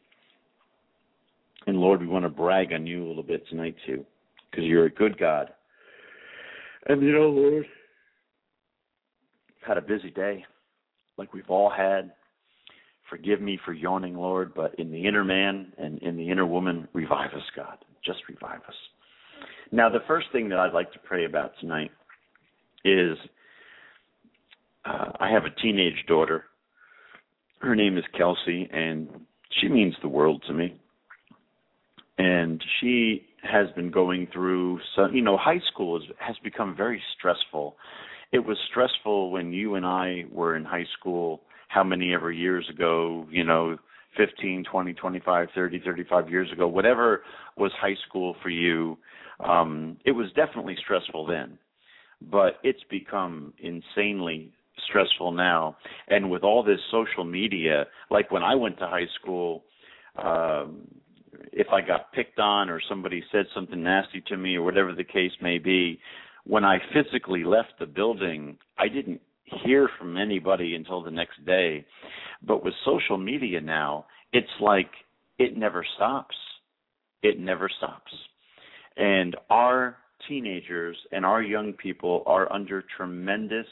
And Lord, we want to brag on you a little bit tonight too, because you're a good God. And you know, Lord, I've had a busy day, like we've all had. Forgive me for yawning, Lord, but in the inner man and in the inner woman, revive us, God. Just revive us. Now, the first thing that I'd like to pray about tonight is I have a teenage daughter. Her name is Kelsey, and she means the world to me. And she has been going through some, high school has become very stressful. It was stressful when you and I were in high school, how many ever years ago, 15, 20, 25, 30, 35 years ago, whatever was high school for you. It was definitely stressful then, but it's become insanely stressful now. And with all this social media, like when I went to high school, if I got picked on or somebody said something nasty to me or whatever the case may be, when I physically left the building, I didn't hear from anybody until the next day. But with social media now, it's like it never stops. It never stops. And our teenagers and our young people are under tremendous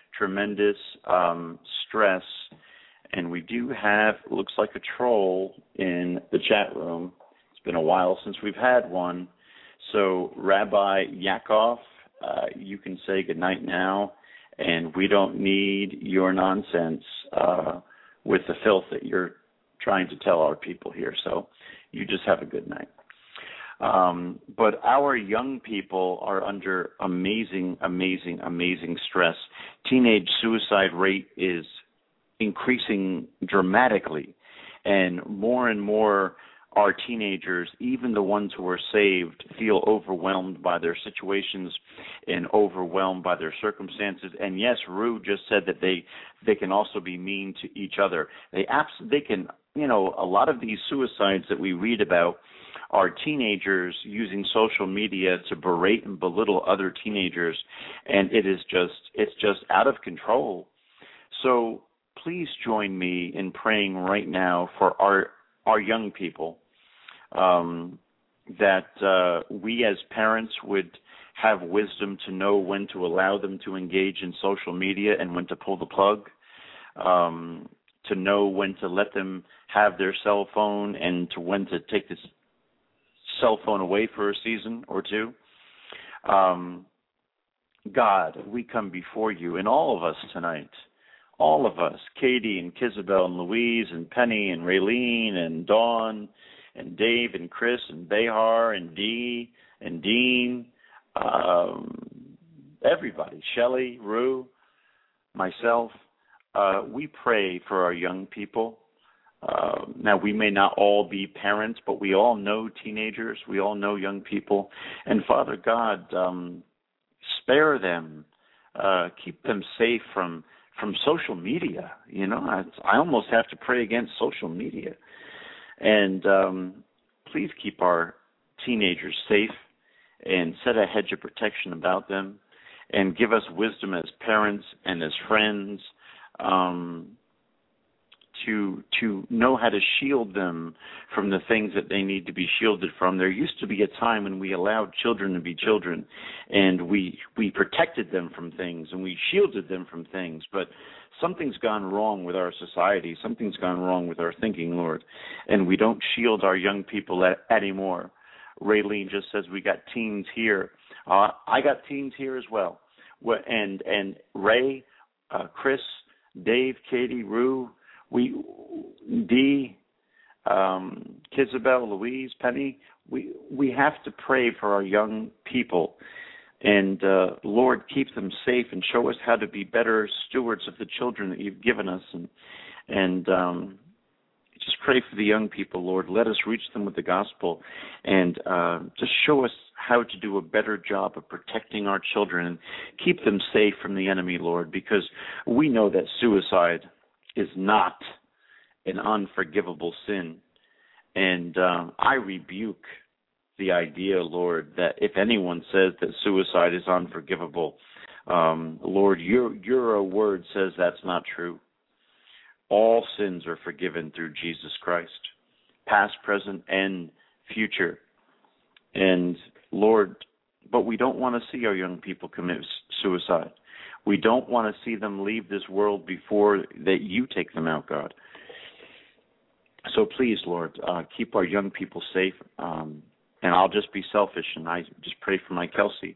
stress. And we do have, looks like a troll in the chat room. It's been a while since we've had one. So Rabbi Yakov, you can say goodnight now, and we don't need your nonsense with the filth that you're trying to tell our people here. So you just have a good night. But our young people are under amazing stress. Teenage suicide rate is increasing dramatically, and more our teenagers, even the ones who are saved, feel overwhelmed by their situations and overwhelmed by their circumstances. And yes, Rue just said that they can also be mean to each other. They can, a lot of these suicides that we read about are teenagers using social media to berate and belittle other teenagers, and it's just out of control. So please join me in praying right now for our young people, that we as parents would have wisdom to know when to allow them to engage in social media and when to pull the plug, to know when to let them have their cell phone and to when to take this cell phone away for a season or two. God, we come before you, and all of us tonight, all of us, Katie and Kizabel and Louise and Penny and Raylene and Dawn and Dave and Chris and Behar and Dee and Dean, everybody, Shelley, Rue, myself. We pray for our young people. Now, we may not all be parents, but we all know teenagers. We all know young people. And Father God, spare them. Keep them safe from social media. You know, I almost have to pray against social media. And please keep our teenagers safe and set a hedge of protection about them, and give us wisdom as parents and as friends to know how to shield them from the things that they need to be shielded from. There used to be a time when we allowed children to be children, and we protected them from things, and we shielded them from things, but something's gone wrong with our society. Something's gone wrong with our thinking, Lord, and we don't shield our young people anymore. Raylene just says we got teens here. I got teens here as well. And Ray, Chris, Dave, Katie, Rue, Dee, Kizabel, Louise, Penny, we have to pray for our young people. And Lord, keep them safe and show us how to be better stewards of the children that you've given us. And just pray for the young people, Lord. Let us reach them with the gospel, and just show us how to do a better job of protecting our children and keep them safe from the enemy, Lord, because we know that suicide is not an unforgivable sin. And I rebuke the idea, Lord, that if anyone says that suicide is unforgivable, Lord, your word says that's not true. All sins are forgiven through Jesus Christ, past, present, and future. And Lord, but we don't want to see our young people commit suicide. We don't want to see them leave this world before that you take them out, God. So please, Lord, keep our young people safe. And I'll just be selfish, and I just pray for my Kelsey.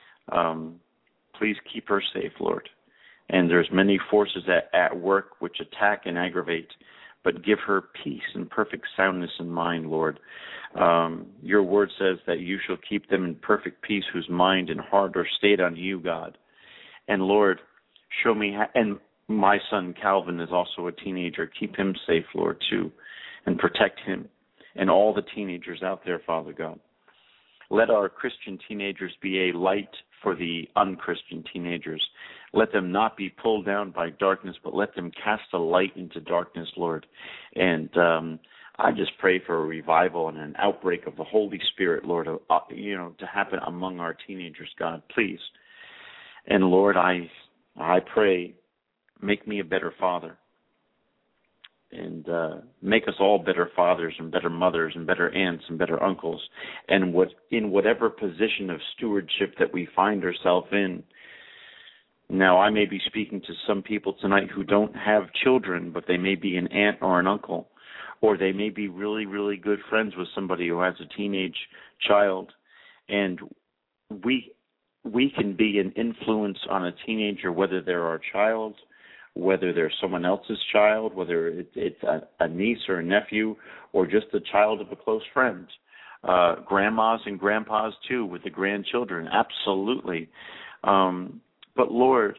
Please keep her safe, Lord. And there's many forces at work which attack and aggravate, but give her peace and perfect soundness in mind, Lord. Your word says that you shall keep them in perfect peace whose mind and heart are stayed on you, God. And Lord, show me, and my son Calvin is also a teenager. Keep him safe, Lord, too, and protect him and all the teenagers out there, Father God. Let our Christian teenagers be a light for the unchristian teenagers. Let them not be pulled down by darkness, but let them cast a light into darkness, Lord. And I just pray for a revival and an outbreak of the Holy Spirit, Lord, to happen among our teenagers, God, please. And Lord, I pray, make me a better father. And make us all better fathers and better mothers and better aunts and better uncles, and in whatever position of stewardship that we find ourselves in. Now, I may be speaking to some people tonight who don't have children, but they may be an aunt or an uncle, or they may be really, really good friends with somebody who has a teenage child, and we can be an influence on a teenager, whether they're our child, whether they're someone else's child, whether it's a niece or a nephew, or just the child of a close friend. Grandmas and grandpas, too, with the grandchildren, absolutely. But, Lord,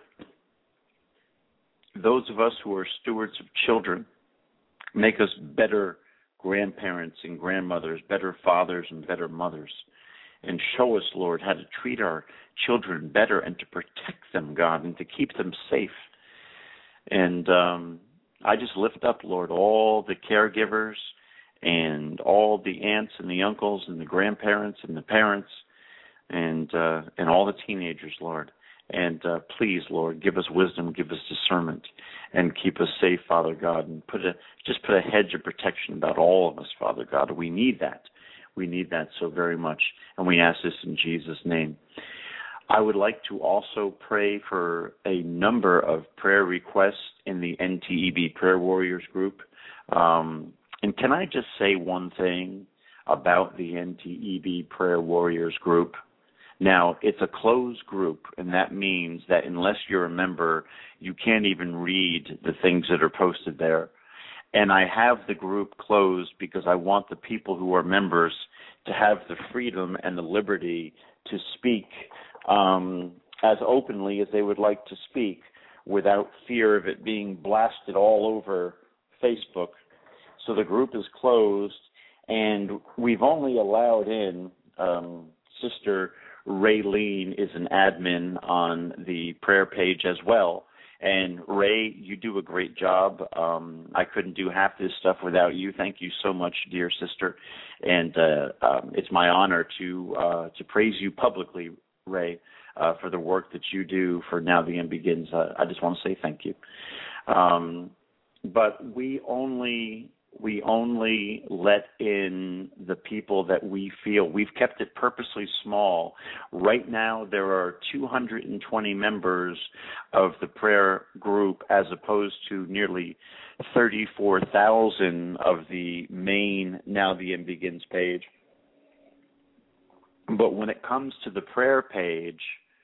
those of us who are stewards of children, make us better grandparents and grandmothers, better fathers and better mothers. And show us, Lord, how to treat our children better and to protect them, God, and to keep them safe. And I just lift up, Lord, all the caregivers and all the aunts and the uncles and the grandparents and the parents and all the teenagers, Lord. And please, Lord, give us wisdom, give us discernment, and keep us safe, Father God, and put a hedge of protection about all of us, Father God. We need that. We need that so very much, and we ask this in Jesus' name. I would like to also pray for a number of prayer requests in the NTEB Prayer Warriors group. And can I just say one thing about the NTEB Prayer Warriors group? Now, it's a closed group, and that means that unless you're a member, you can't even read the things that are posted there. And I have the group closed because I want the people who are members to have the freedom and the liberty to speak as openly as they would like to speak without fear of it being blasted all over Facebook. So the group is closed, and we've only allowed in Sister Raylene is an admin on the prayer page as well. And Ray, you do a great job. I couldn't do half this stuff without you. Thank you so much, dear sister. And it's my honor to praise you publicly, Ray, for the work that you do for Now the End Begins. I just want to say thank you. But we only let in the people that we feel. We've kept it purposely small. Right now, there are 220 members of the prayer group as opposed to nearly 34,000 of the main Now the End Begins page. But when it comes to the prayer page,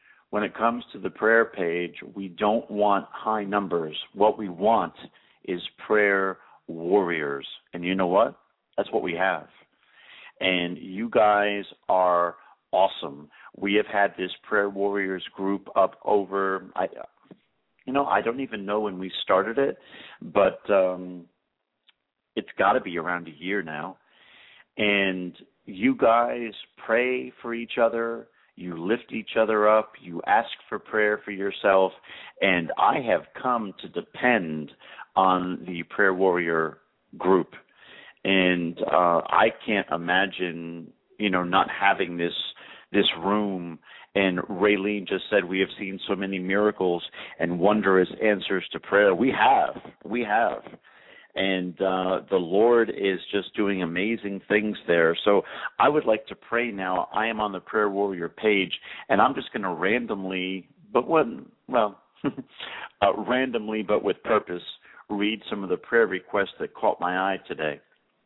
we don't want high numbers. What we want is prayer warriors. And you know what? That's what we have. And you guys are awesome. We have had this prayer warriors group up over, I don't even know when we started it, but it's got to be around a year now. And you guys pray for each other. You lift each other up. You ask for prayer for yourself. And I have come to depend on the prayer warrior group. And I can't imagine, not having this room. And Raylene just said we have seen so many miracles and wondrous answers to prayer. We have. And the Lord is just doing amazing things there. So I would like to pray now. I am on the Prayer Warrior page, and I'm just going to randomly but with purpose, read some of the prayer requests that caught my eye today.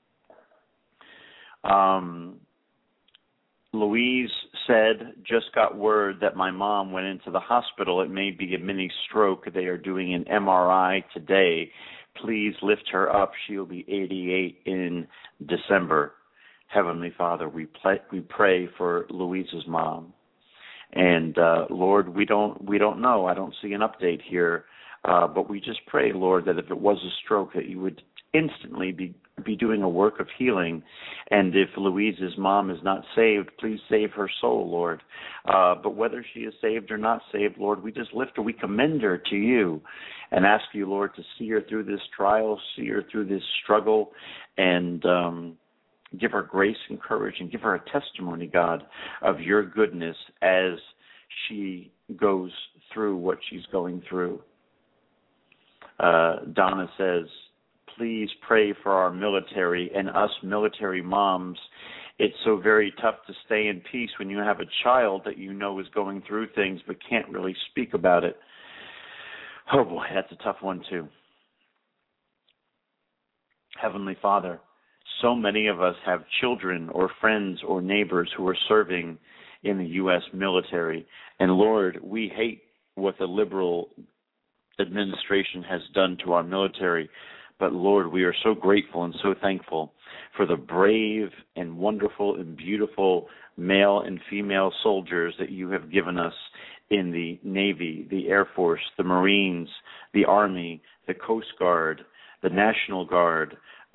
Louise said, just got word that my mom went into the hospital. It may be a mini stroke. They are doing an MRI today. Please lift her up. She'll be 88 in December. Heavenly Father, we pray for Louise's mom. And Lord, we don't know. I don't see an update here. But we just pray, Lord, that if it was a stroke, that you would instantly be doing a work of healing. And if Louise's mom is not saved, please save her soul, Lord. But whether she is saved or not saved, Lord, we just lift her. We commend her to you and ask you, Lord, to see her through this trial, see her through this struggle, and give her grace and courage, and give her a testimony, God, of your goodness as she goes through what she's going through. Donna says, please pray for our military and us military moms. It's so very tough to stay in peace when you have a child that you know is going through things but can't really speak about it. Oh boy, that's a tough one too. Heavenly Father, so many of us have children or friends or neighbors who are serving in the U.S. military. And Lord, we hate what the liberal administration has done to our military. But Lord, we are so grateful and so thankful for the brave and wonderful and beautiful male and female soldiers that you have given us in the Navy, the Air Force, the Marines, the Army, the Coast Guard, the National Guard,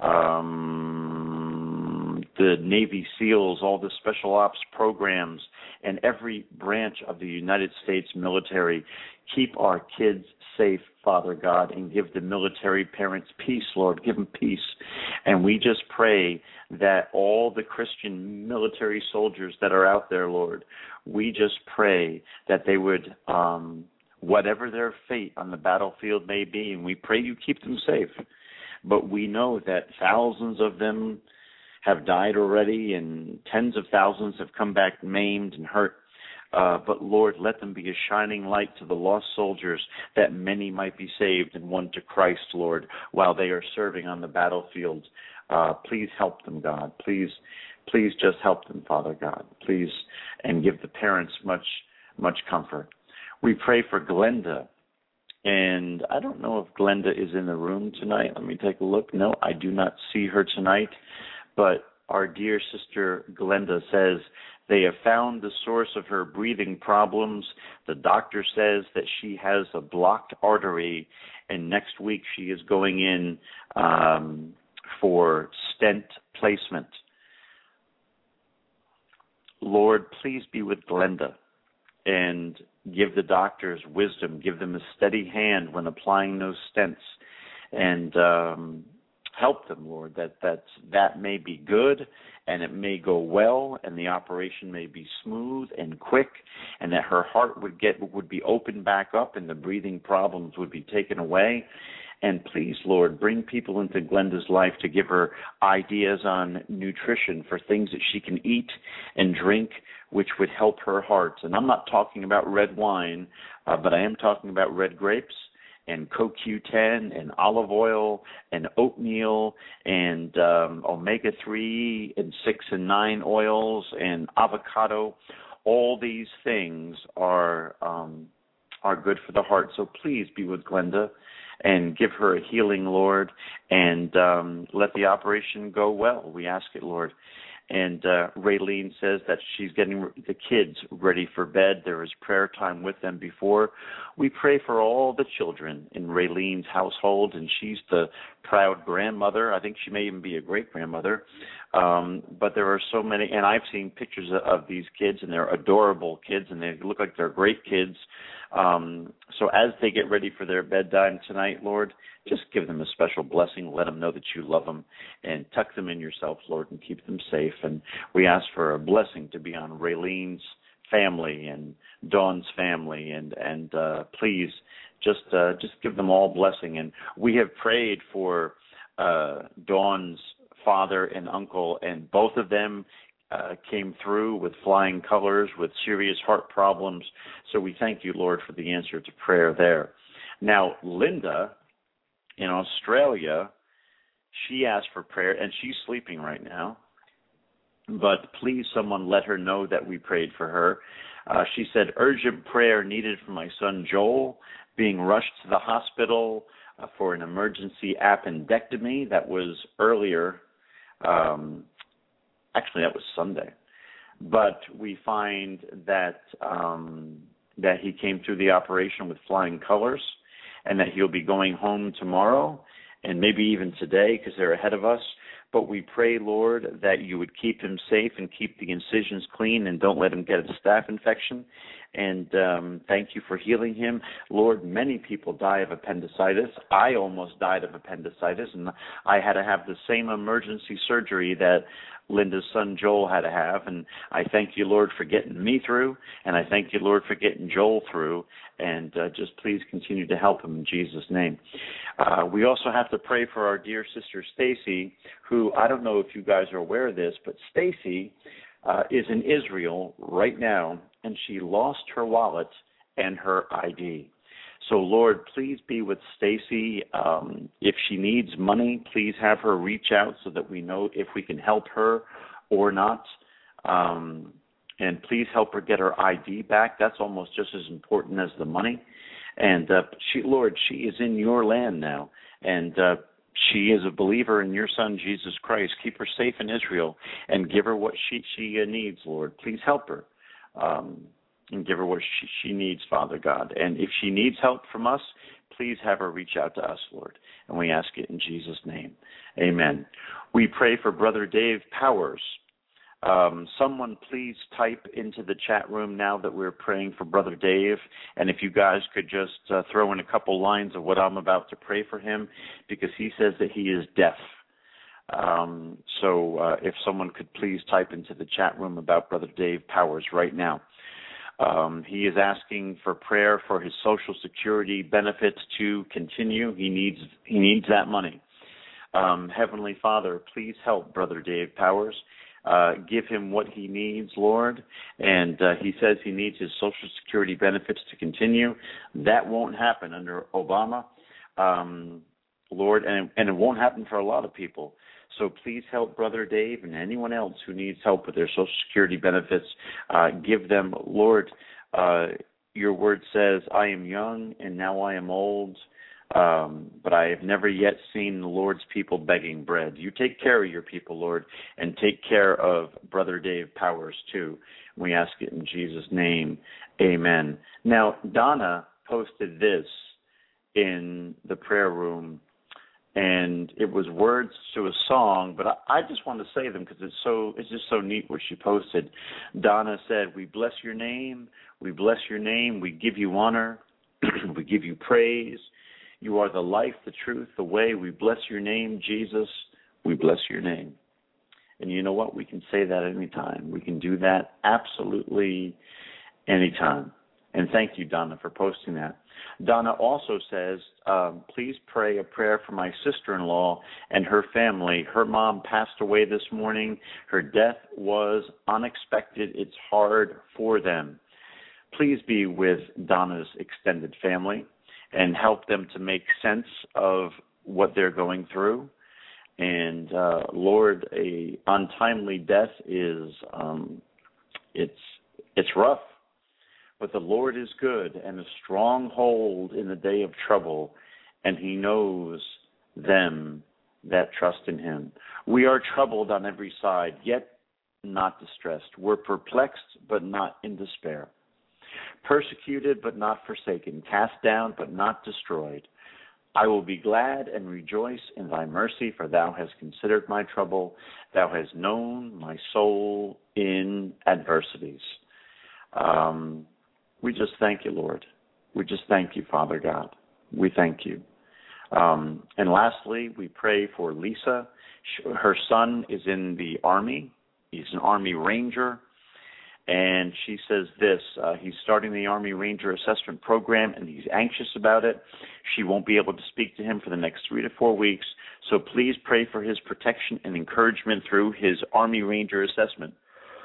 the Navy SEALs, all the special ops programs, and every branch of the United States military. Keep our kids safe, Father God, and give the military parents peace, Lord. Give them peace. And we just pray that all the Christian military soldiers that are out there, Lord, we just pray that they would, whatever their fate on the battlefield may be, and we pray you keep them safe. But we know that thousands of them have died already, and tens of thousands have come back maimed and hurt. But, Lord, let them be a shining light to the lost soldiers, that many might be saved and won to Christ, Lord, while they are serving on the battlefield. Please help them, God. Please just help them, Father God. Please, and give the parents much comfort. We pray for Glenda And I don't know if Glenda is in the room tonight. Let me take a look. No, I do not see her tonight. But our dear sister Glenda says they have found the source of her breathing problems. The doctor says that she has a blocked artery, and next week she is going in for stent placement. Lord, please be with Glenda and give the doctors wisdom, give them a steady hand when applying those stents, and help them, Lord, that may be good and it may go well and the operation may be smooth and quick, and that her heart would be opened back up and the breathing problems would be taken away. And please, Lord, bring people into Glenda's life to give her ideas on nutrition for things that she can eat and drink which would help her heart. And I'm not talking about red wine, but I am talking about red grapes and CoQ10 and olive oil and oatmeal and omega-3 and 6 and 9 oils and avocado. All these things are good for the heart. So please be with Glenda and give her a healing, Lord, and let the operation go well. We ask it, Lord. And Raylene says that she's getting the kids ready for bed. There is prayer time with them before. We pray for all the children in Raylene's household, and she's the proud grandmother. I think she may even be a great-grandmother. But there are so many, and I've seen pictures of these kids, and they're adorable kids, and they look like they're great kids. So as they get ready for their bedtime tonight, Lord, just give them a special blessing. Let them know that you love them, and tuck them in yourself, Lord, and keep them safe. And we ask for a blessing to be on Raylene's family and Dawn's family, and please just give them all blessing. And we have prayed for Dawn's father and uncle, and both of them came through with flying colors, with serious heart problems. So we thank you, Lord, for the answer to prayer there. Now, Linda in Australia, she asked for prayer, and she's sleeping right now. But please, someone let her know that we prayed for her. She said, urgent prayer needed for my son Joel, being rushed to the hospital for an emergency appendectomy. That was earlier. Actually, that was Sunday. But we find that that he came through the operation with flying colors, and that he'll be going home tomorrow and maybe even today because they're ahead of us. But we pray, Lord, that you would keep him safe and keep the incisions clean and don't let him get a staph infection. And thank you for healing him. Lord, many people die of appendicitis. I almost died of appendicitis, and I had to have the same emergency surgery that Linda's son Joel had to have. And I thank you, Lord, for getting me through, and I thank you, Lord, for getting Joel through. And just please continue to help him in Jesus' name. We also have to pray for our dear sister Stacy, who, I don't know if you guys are aware of this, but Stacy is in Israel right now, and she lost her wallet and her ID. So, Lord, please be with Stacy. If she needs money, please have her reach out so that we know if we can help her or not. And please help her get her ID back. That's almost just as important as the money. And, Lord, she is in your land now, and she is a believer in your Son, Jesus Christ. Keep her safe in Israel and give her what she needs, Lord. Please help her. And give her what she needs, Father God. And if she needs help from us, please have her reach out to us, Lord. And we ask it in Jesus' name. Amen. We pray for Brother Dave Powers. Someone please type into the chat room now that we're praying for Brother Dave. And if you guys could just throw in a couple lines of what I'm about to pray for him, because he says that he is deaf. So if someone could please type into the chat room about Brother Dave Powers right now. He is asking for prayer for his Social Security benefits to continue. He needs that money. Heavenly Father, please help Brother Dave Powers. Give him what he needs, Lord. And he says he needs his Social Security benefits to continue. That won't happen under Obama, Lord, and it won't happen for a lot of people. So please help Brother Dave and anyone else who needs help with their Social Security benefits. Give them, Lord, your word says, I am young and now I am old, but I have never yet seen the Lord's people begging bread. You take care of your people, Lord, and take care of Brother Dave Powers, too. We ask it in Jesus' name. Amen. Now, Donna posted this in the prayer room, and it was words to a song, but I just want to say them because it's just so neat what she posted. Donna said, we bless your name, we bless your name, we give you honor, we give you praise. You are the life, the truth, the way. We bless your name, Jesus, we bless your name. And you know what? We can say that anytime. We can do that absolutely anytime. And thank you, Donna, for posting that. Donna also says, please pray a prayer for my sister-in-law and her family. Her mom passed away this morning. Her death was unexpected. It's hard for them. Please be with Donna's extended family and help them to make sense of what they're going through. And Lord, a untimely death is it's rough. But the Lord is good and a stronghold in the day of trouble, and he knows them that trust in him. We are troubled on every side, yet not distressed. We're perplexed, but not in despair. Persecuted, but not forsaken. Cast down, but not destroyed. I will be glad and rejoice in thy mercy, for thou hast considered my trouble. Thou hast known my soul in adversities. We just thank you, Lord. We just thank you, Father God. We thank you. And lastly, we pray for Lisa. Her son is in the Army. He's an Army Ranger. And she says this, he's starting the Army Ranger Assessment Program, and he's anxious about it. She won't be able to speak to him for the next 3 to 4 weeks. So please pray for his protection and encouragement through his Army Ranger Assessment.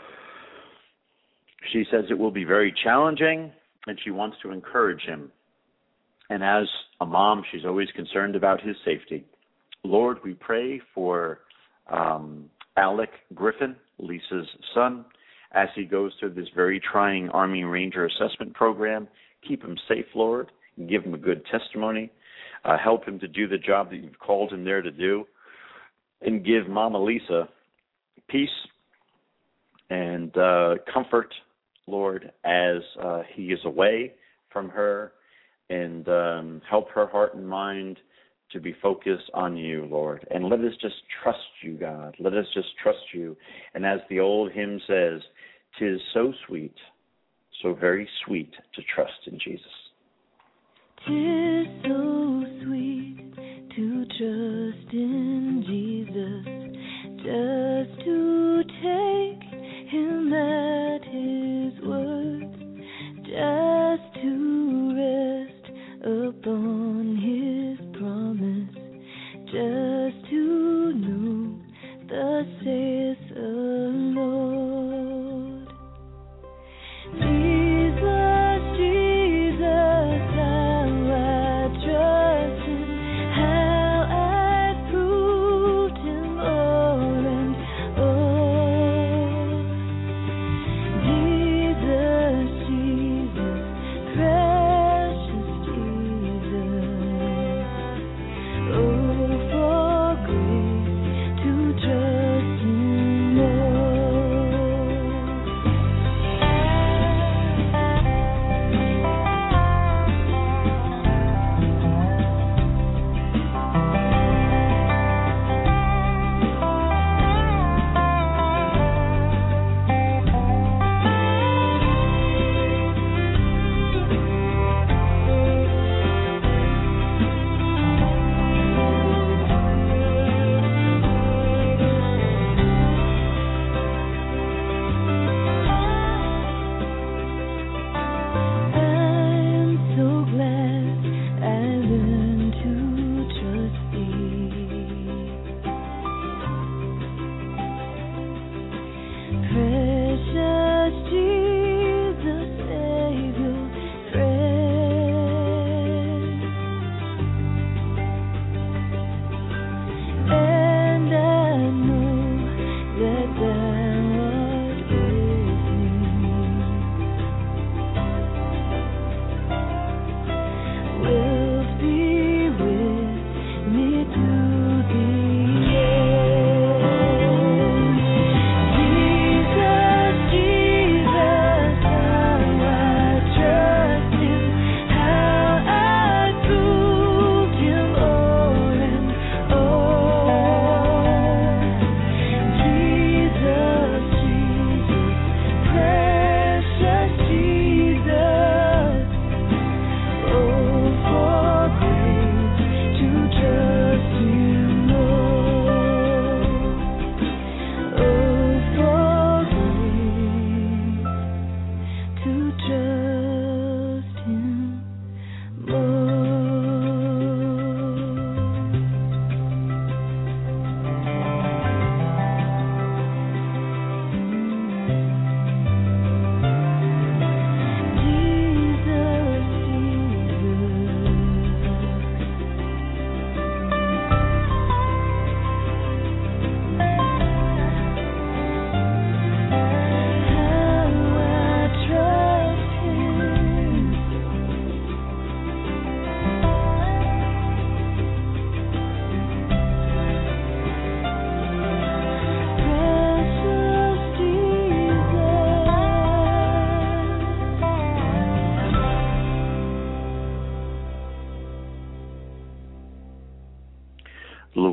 She says it will be very challenging, and she wants to encourage him. And as a mom, she's always concerned about his safety. Lord, we pray for Alec Griffin, Lisa's son, as he goes through this very trying Army Ranger Assessment Program. Keep him safe, Lord, and give him a good testimony. Help him to do the job that you've called him there to do. And give Mama Lisa peace and comfort, Lord, as he is away from her, and help her heart and mind to be focused on you, Lord. And let us just trust you, God. Let us just trust you. And as the old hymn says, 'tis so sweet, so very sweet to trust in Jesus. 'Tis so sweet to trust in Jesus, just to take him at his word, just to rest upon his promise, just to know thus saith the Lord. Jesus, Jesus, how I trust him, how I proved him o'er and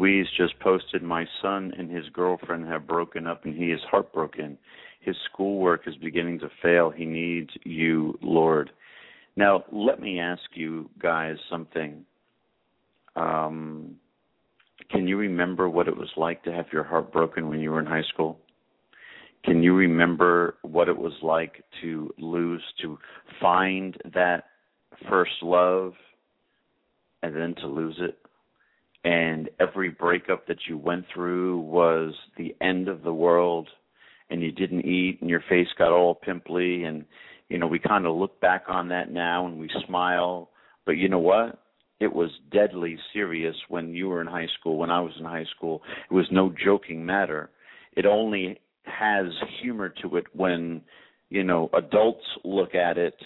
Louise just posted, my son and his girlfriend have broken up and he is heartbroken. His schoolwork is beginning to fail. He needs you, Lord. Now, let me ask you guys something. Can you remember what it was like to have your heart broken when you were in high school? Can you remember what it was like to find that first love and then to lose it? And every breakup that you went through was the end of the world, and you didn't eat, and your face got all pimply, and, we kind of look back on that now and we smile. But you know what? It was deadly serious when you were in high school, when I was in high school. It was no joking matter. It only has humor to it when, adults look at it.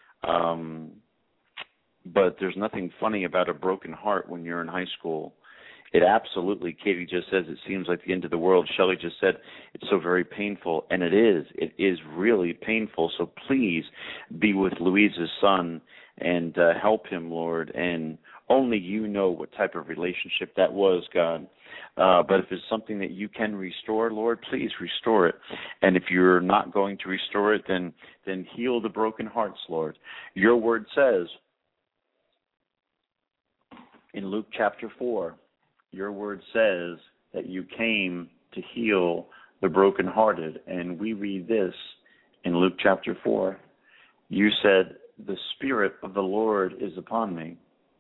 But there's nothing funny about a broken heart when you're in high school. It absolutely, Katie just says, it seems like the end of the world. Shelley just said, it's so very painful. And it is. It is really painful. So please be with Louise's son and help him, Lord. And only you know what type of relationship that was, God. But if it's something that you can restore, Lord, please restore it. And if you're not going to restore it, then heal the broken hearts, Lord. Your word says in Luke chapter 4, your word says that you came to heal the brokenhearted. And we read this in Luke chapter 4. You said, the Spirit of the Lord is upon me.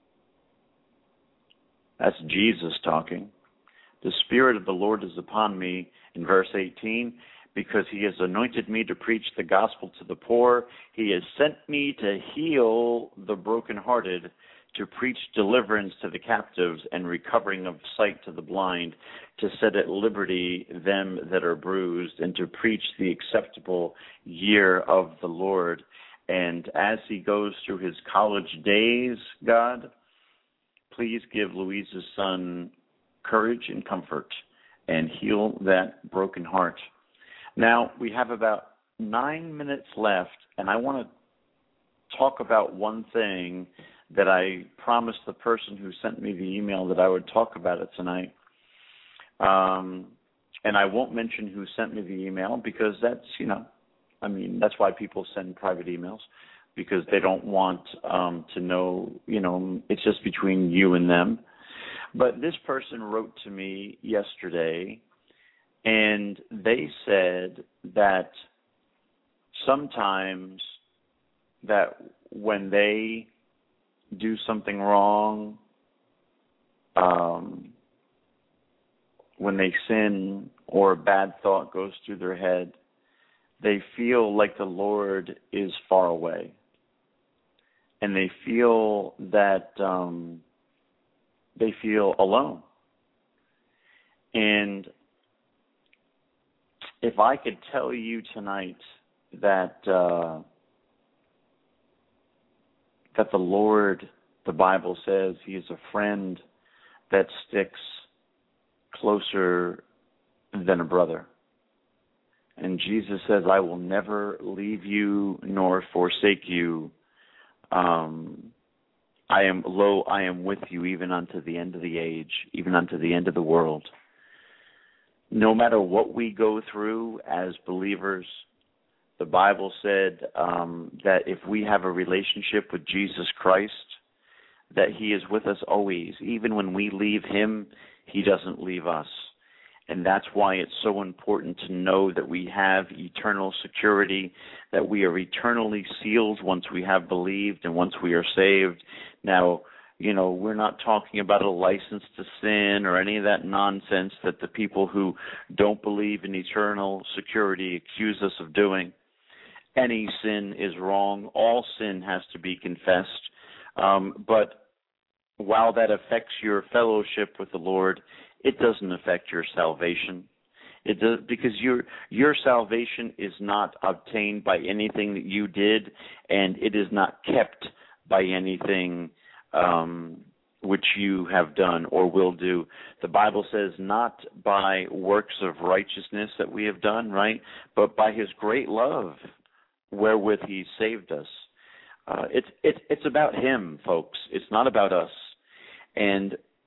That's Jesus talking. The Spirit of the Lord is upon me, in verse 18, because he has anointed me to preach the gospel to the poor. He has sent me to heal the brokenhearted, to preach deliverance to the captives and recovering of sight to the blind, to set at liberty them that are bruised, and to preach the acceptable year of the Lord. And as he goes through his college days, God, please give Louise's son courage and comfort and heal that broken heart. Now, we have about 9 minutes left, and I want to talk about one thing that I promised the person who sent me the email that I would talk about it tonight. And I won't mention who sent me the email because that's, that's why people send private emails, because they don't want to know, it's just between you and them. But this person wrote to me yesterday, and they said that sometimes that when they do something wrong, when they sin or a bad thought goes through their head, they feel like the Lord is far away. And they feel that they feel alone. And if I could tell you tonight that the Lord, the Bible says, he is a friend that sticks closer than a brother. And Jesus says, I will never leave you nor forsake you. I am with you even unto the end of the age, even unto the end of the world. No matter what we go through as believers, the Bible said that if we have a relationship with Jesus Christ, that he is with us always. Even when we leave him, he doesn't leave us. And that's why it's so important to know that we have eternal security, that we are eternally sealed once we have believed and once we are saved. Now, we're not talking about a license to sin or any of that nonsense that the people who don't believe in eternal security accuse us of doing. Any sin is wrong. All sin has to be confessed. But while that affects your fellowship with the Lord, it doesn't affect your salvation. It does, because your salvation is not obtained by anything that you did, and it is not kept by anything which you have done or will do. The Bible says not by works of righteousness that we have done, right, but by his great love wherewith he saved us. It's about him, folks. It's not about us. And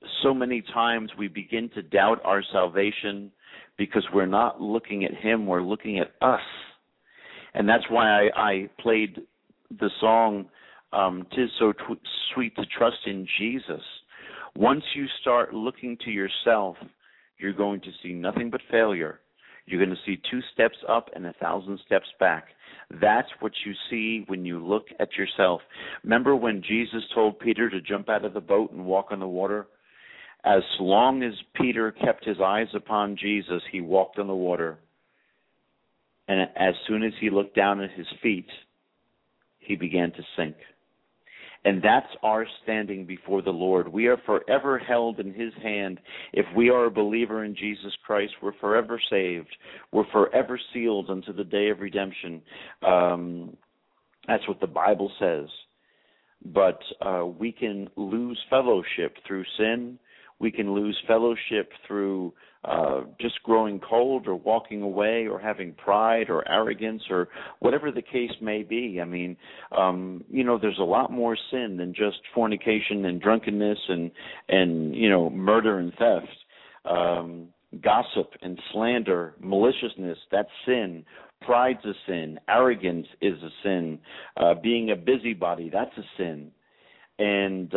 so many times we begin to doubt our salvation because we're not looking at him, we're looking at us. And that's why I played the song, "'Tis So Sweet to Trust in Jesus." Once you start looking to yourself, you're going to see nothing but failure. You're going to see 2 steps up and 1,000 steps back. That's what you see when you look at yourself. Remember when Jesus told Peter to jump out of the boat and walk on the water? As long as Peter kept his eyes upon Jesus, he walked on the water. And as soon as he looked down at his feet, he began to sink. And that's our standing before the Lord. We are forever held in his hand. If we are a believer in Jesus Christ, we're forever saved. We're forever sealed unto the day of redemption. That's what the Bible says. But we can lose fellowship through sin. We can lose fellowship through just growing cold or walking away or having pride or arrogance or whatever the case may be. I mean, there's a lot more sin than just fornication and drunkenness and murder and theft. Gossip and slander, maliciousness, that's sin. Pride's a sin. Arrogance is a sin. Being a busybody, that's a sin. And,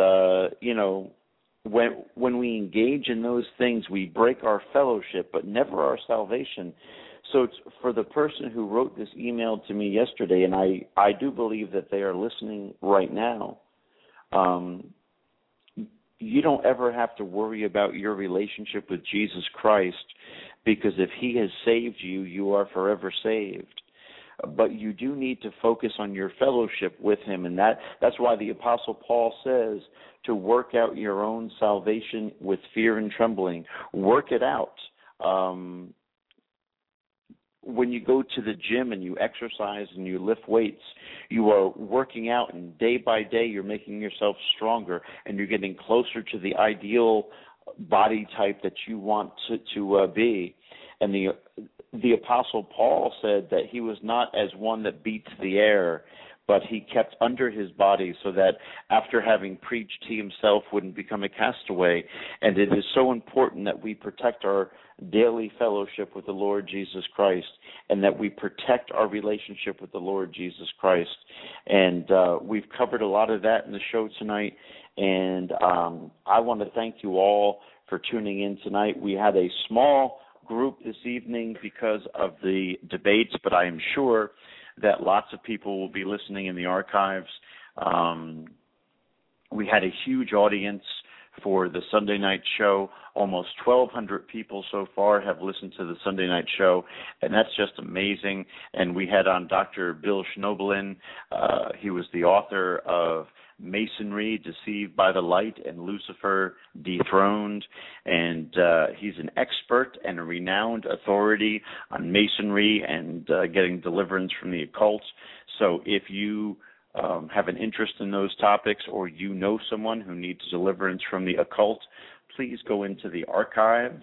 when we engage in those things, we break our fellowship, but never our salvation. So it's for the person who wrote this email to me yesterday, and I do believe that they are listening right now, you don't ever have to worry about your relationship with Jesus Christ, because if he has saved you, you are forever saved. But you do need to focus on your fellowship with him, and that's why the Apostle Paul says to work out your own salvation with fear and trembling. Work it out. When you go to the gym and you exercise and you lift weights, you are working out, and day by day you're making yourself stronger, and you're getting closer to the ideal body type that you want to be. And the Apostle Paul said that he was not as one that beats the air, but he kept under his body so that after having preached, he himself wouldn't become a castaway. And it is so important that we protect our daily fellowship with the Lord Jesus Christ, and that we protect our relationship with the Lord Jesus Christ. And we've covered a lot of that in the show tonight, and I want to thank you all for tuning in tonight. We had a small group this evening because of the debates, but I am sure that lots of people will be listening in the archives. We had a huge audience for the Sunday night show. Almost 1,200 people so far have listened to the Sunday night show, and that's just amazing. And we had on Dr. Bill Schnoebelen. He was the author of Masonry, Deceived by the Light, and Lucifer Dethroned. And he's an expert and a renowned authority on Masonry and getting deliverance from the occult. So if you have an interest in those topics, or you know someone who needs deliverance from the occult, please go into the archives.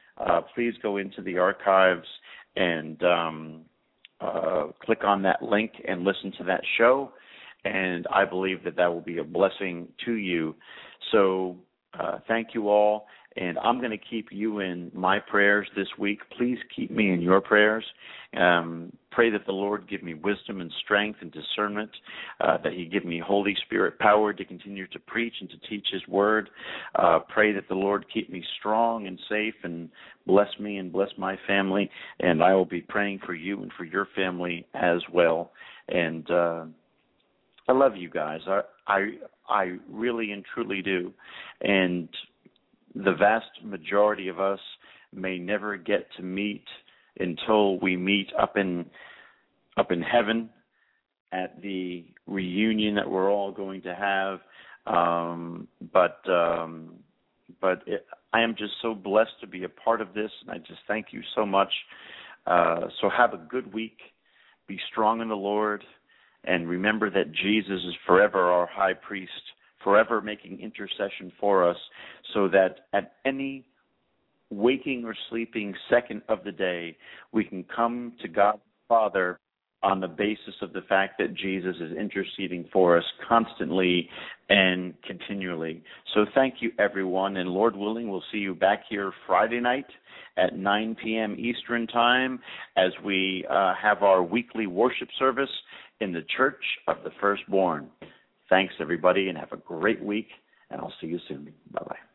And click on that link and listen to that show. And I believe that will be a blessing to you. So thank you all. And I'm going to keep you in my prayers this week. Please keep me in your prayers. Pray that the Lord give me wisdom and strength and discernment, that he give me Holy Spirit power to continue to preach and to teach his word. Pray that the Lord keep me strong and safe, and bless me and bless my family. And I will be praying for you and for your family as well. And I love you guys. I really and truly do. And the vast majority of us may never get to meet until we meet up in heaven at the reunion that we're all going to have. But I am just so blessed to be a part of this, and I just thank you so much. So have a good week. Be strong in the Lord, and remember that Jesus is forever our high priest, forever making intercession for us, so that at any waking or sleeping second of the day, we can come to God the Father on the basis of the fact that Jesus is interceding for us constantly and continually. So thank you, everyone, and Lord willing, we'll see you back here Friday night at 9 p.m. Eastern Time as we have our weekly worship service in the Church of the Firstborn. Thanks, everybody, and have a great week, and I'll see you soon. Bye-bye.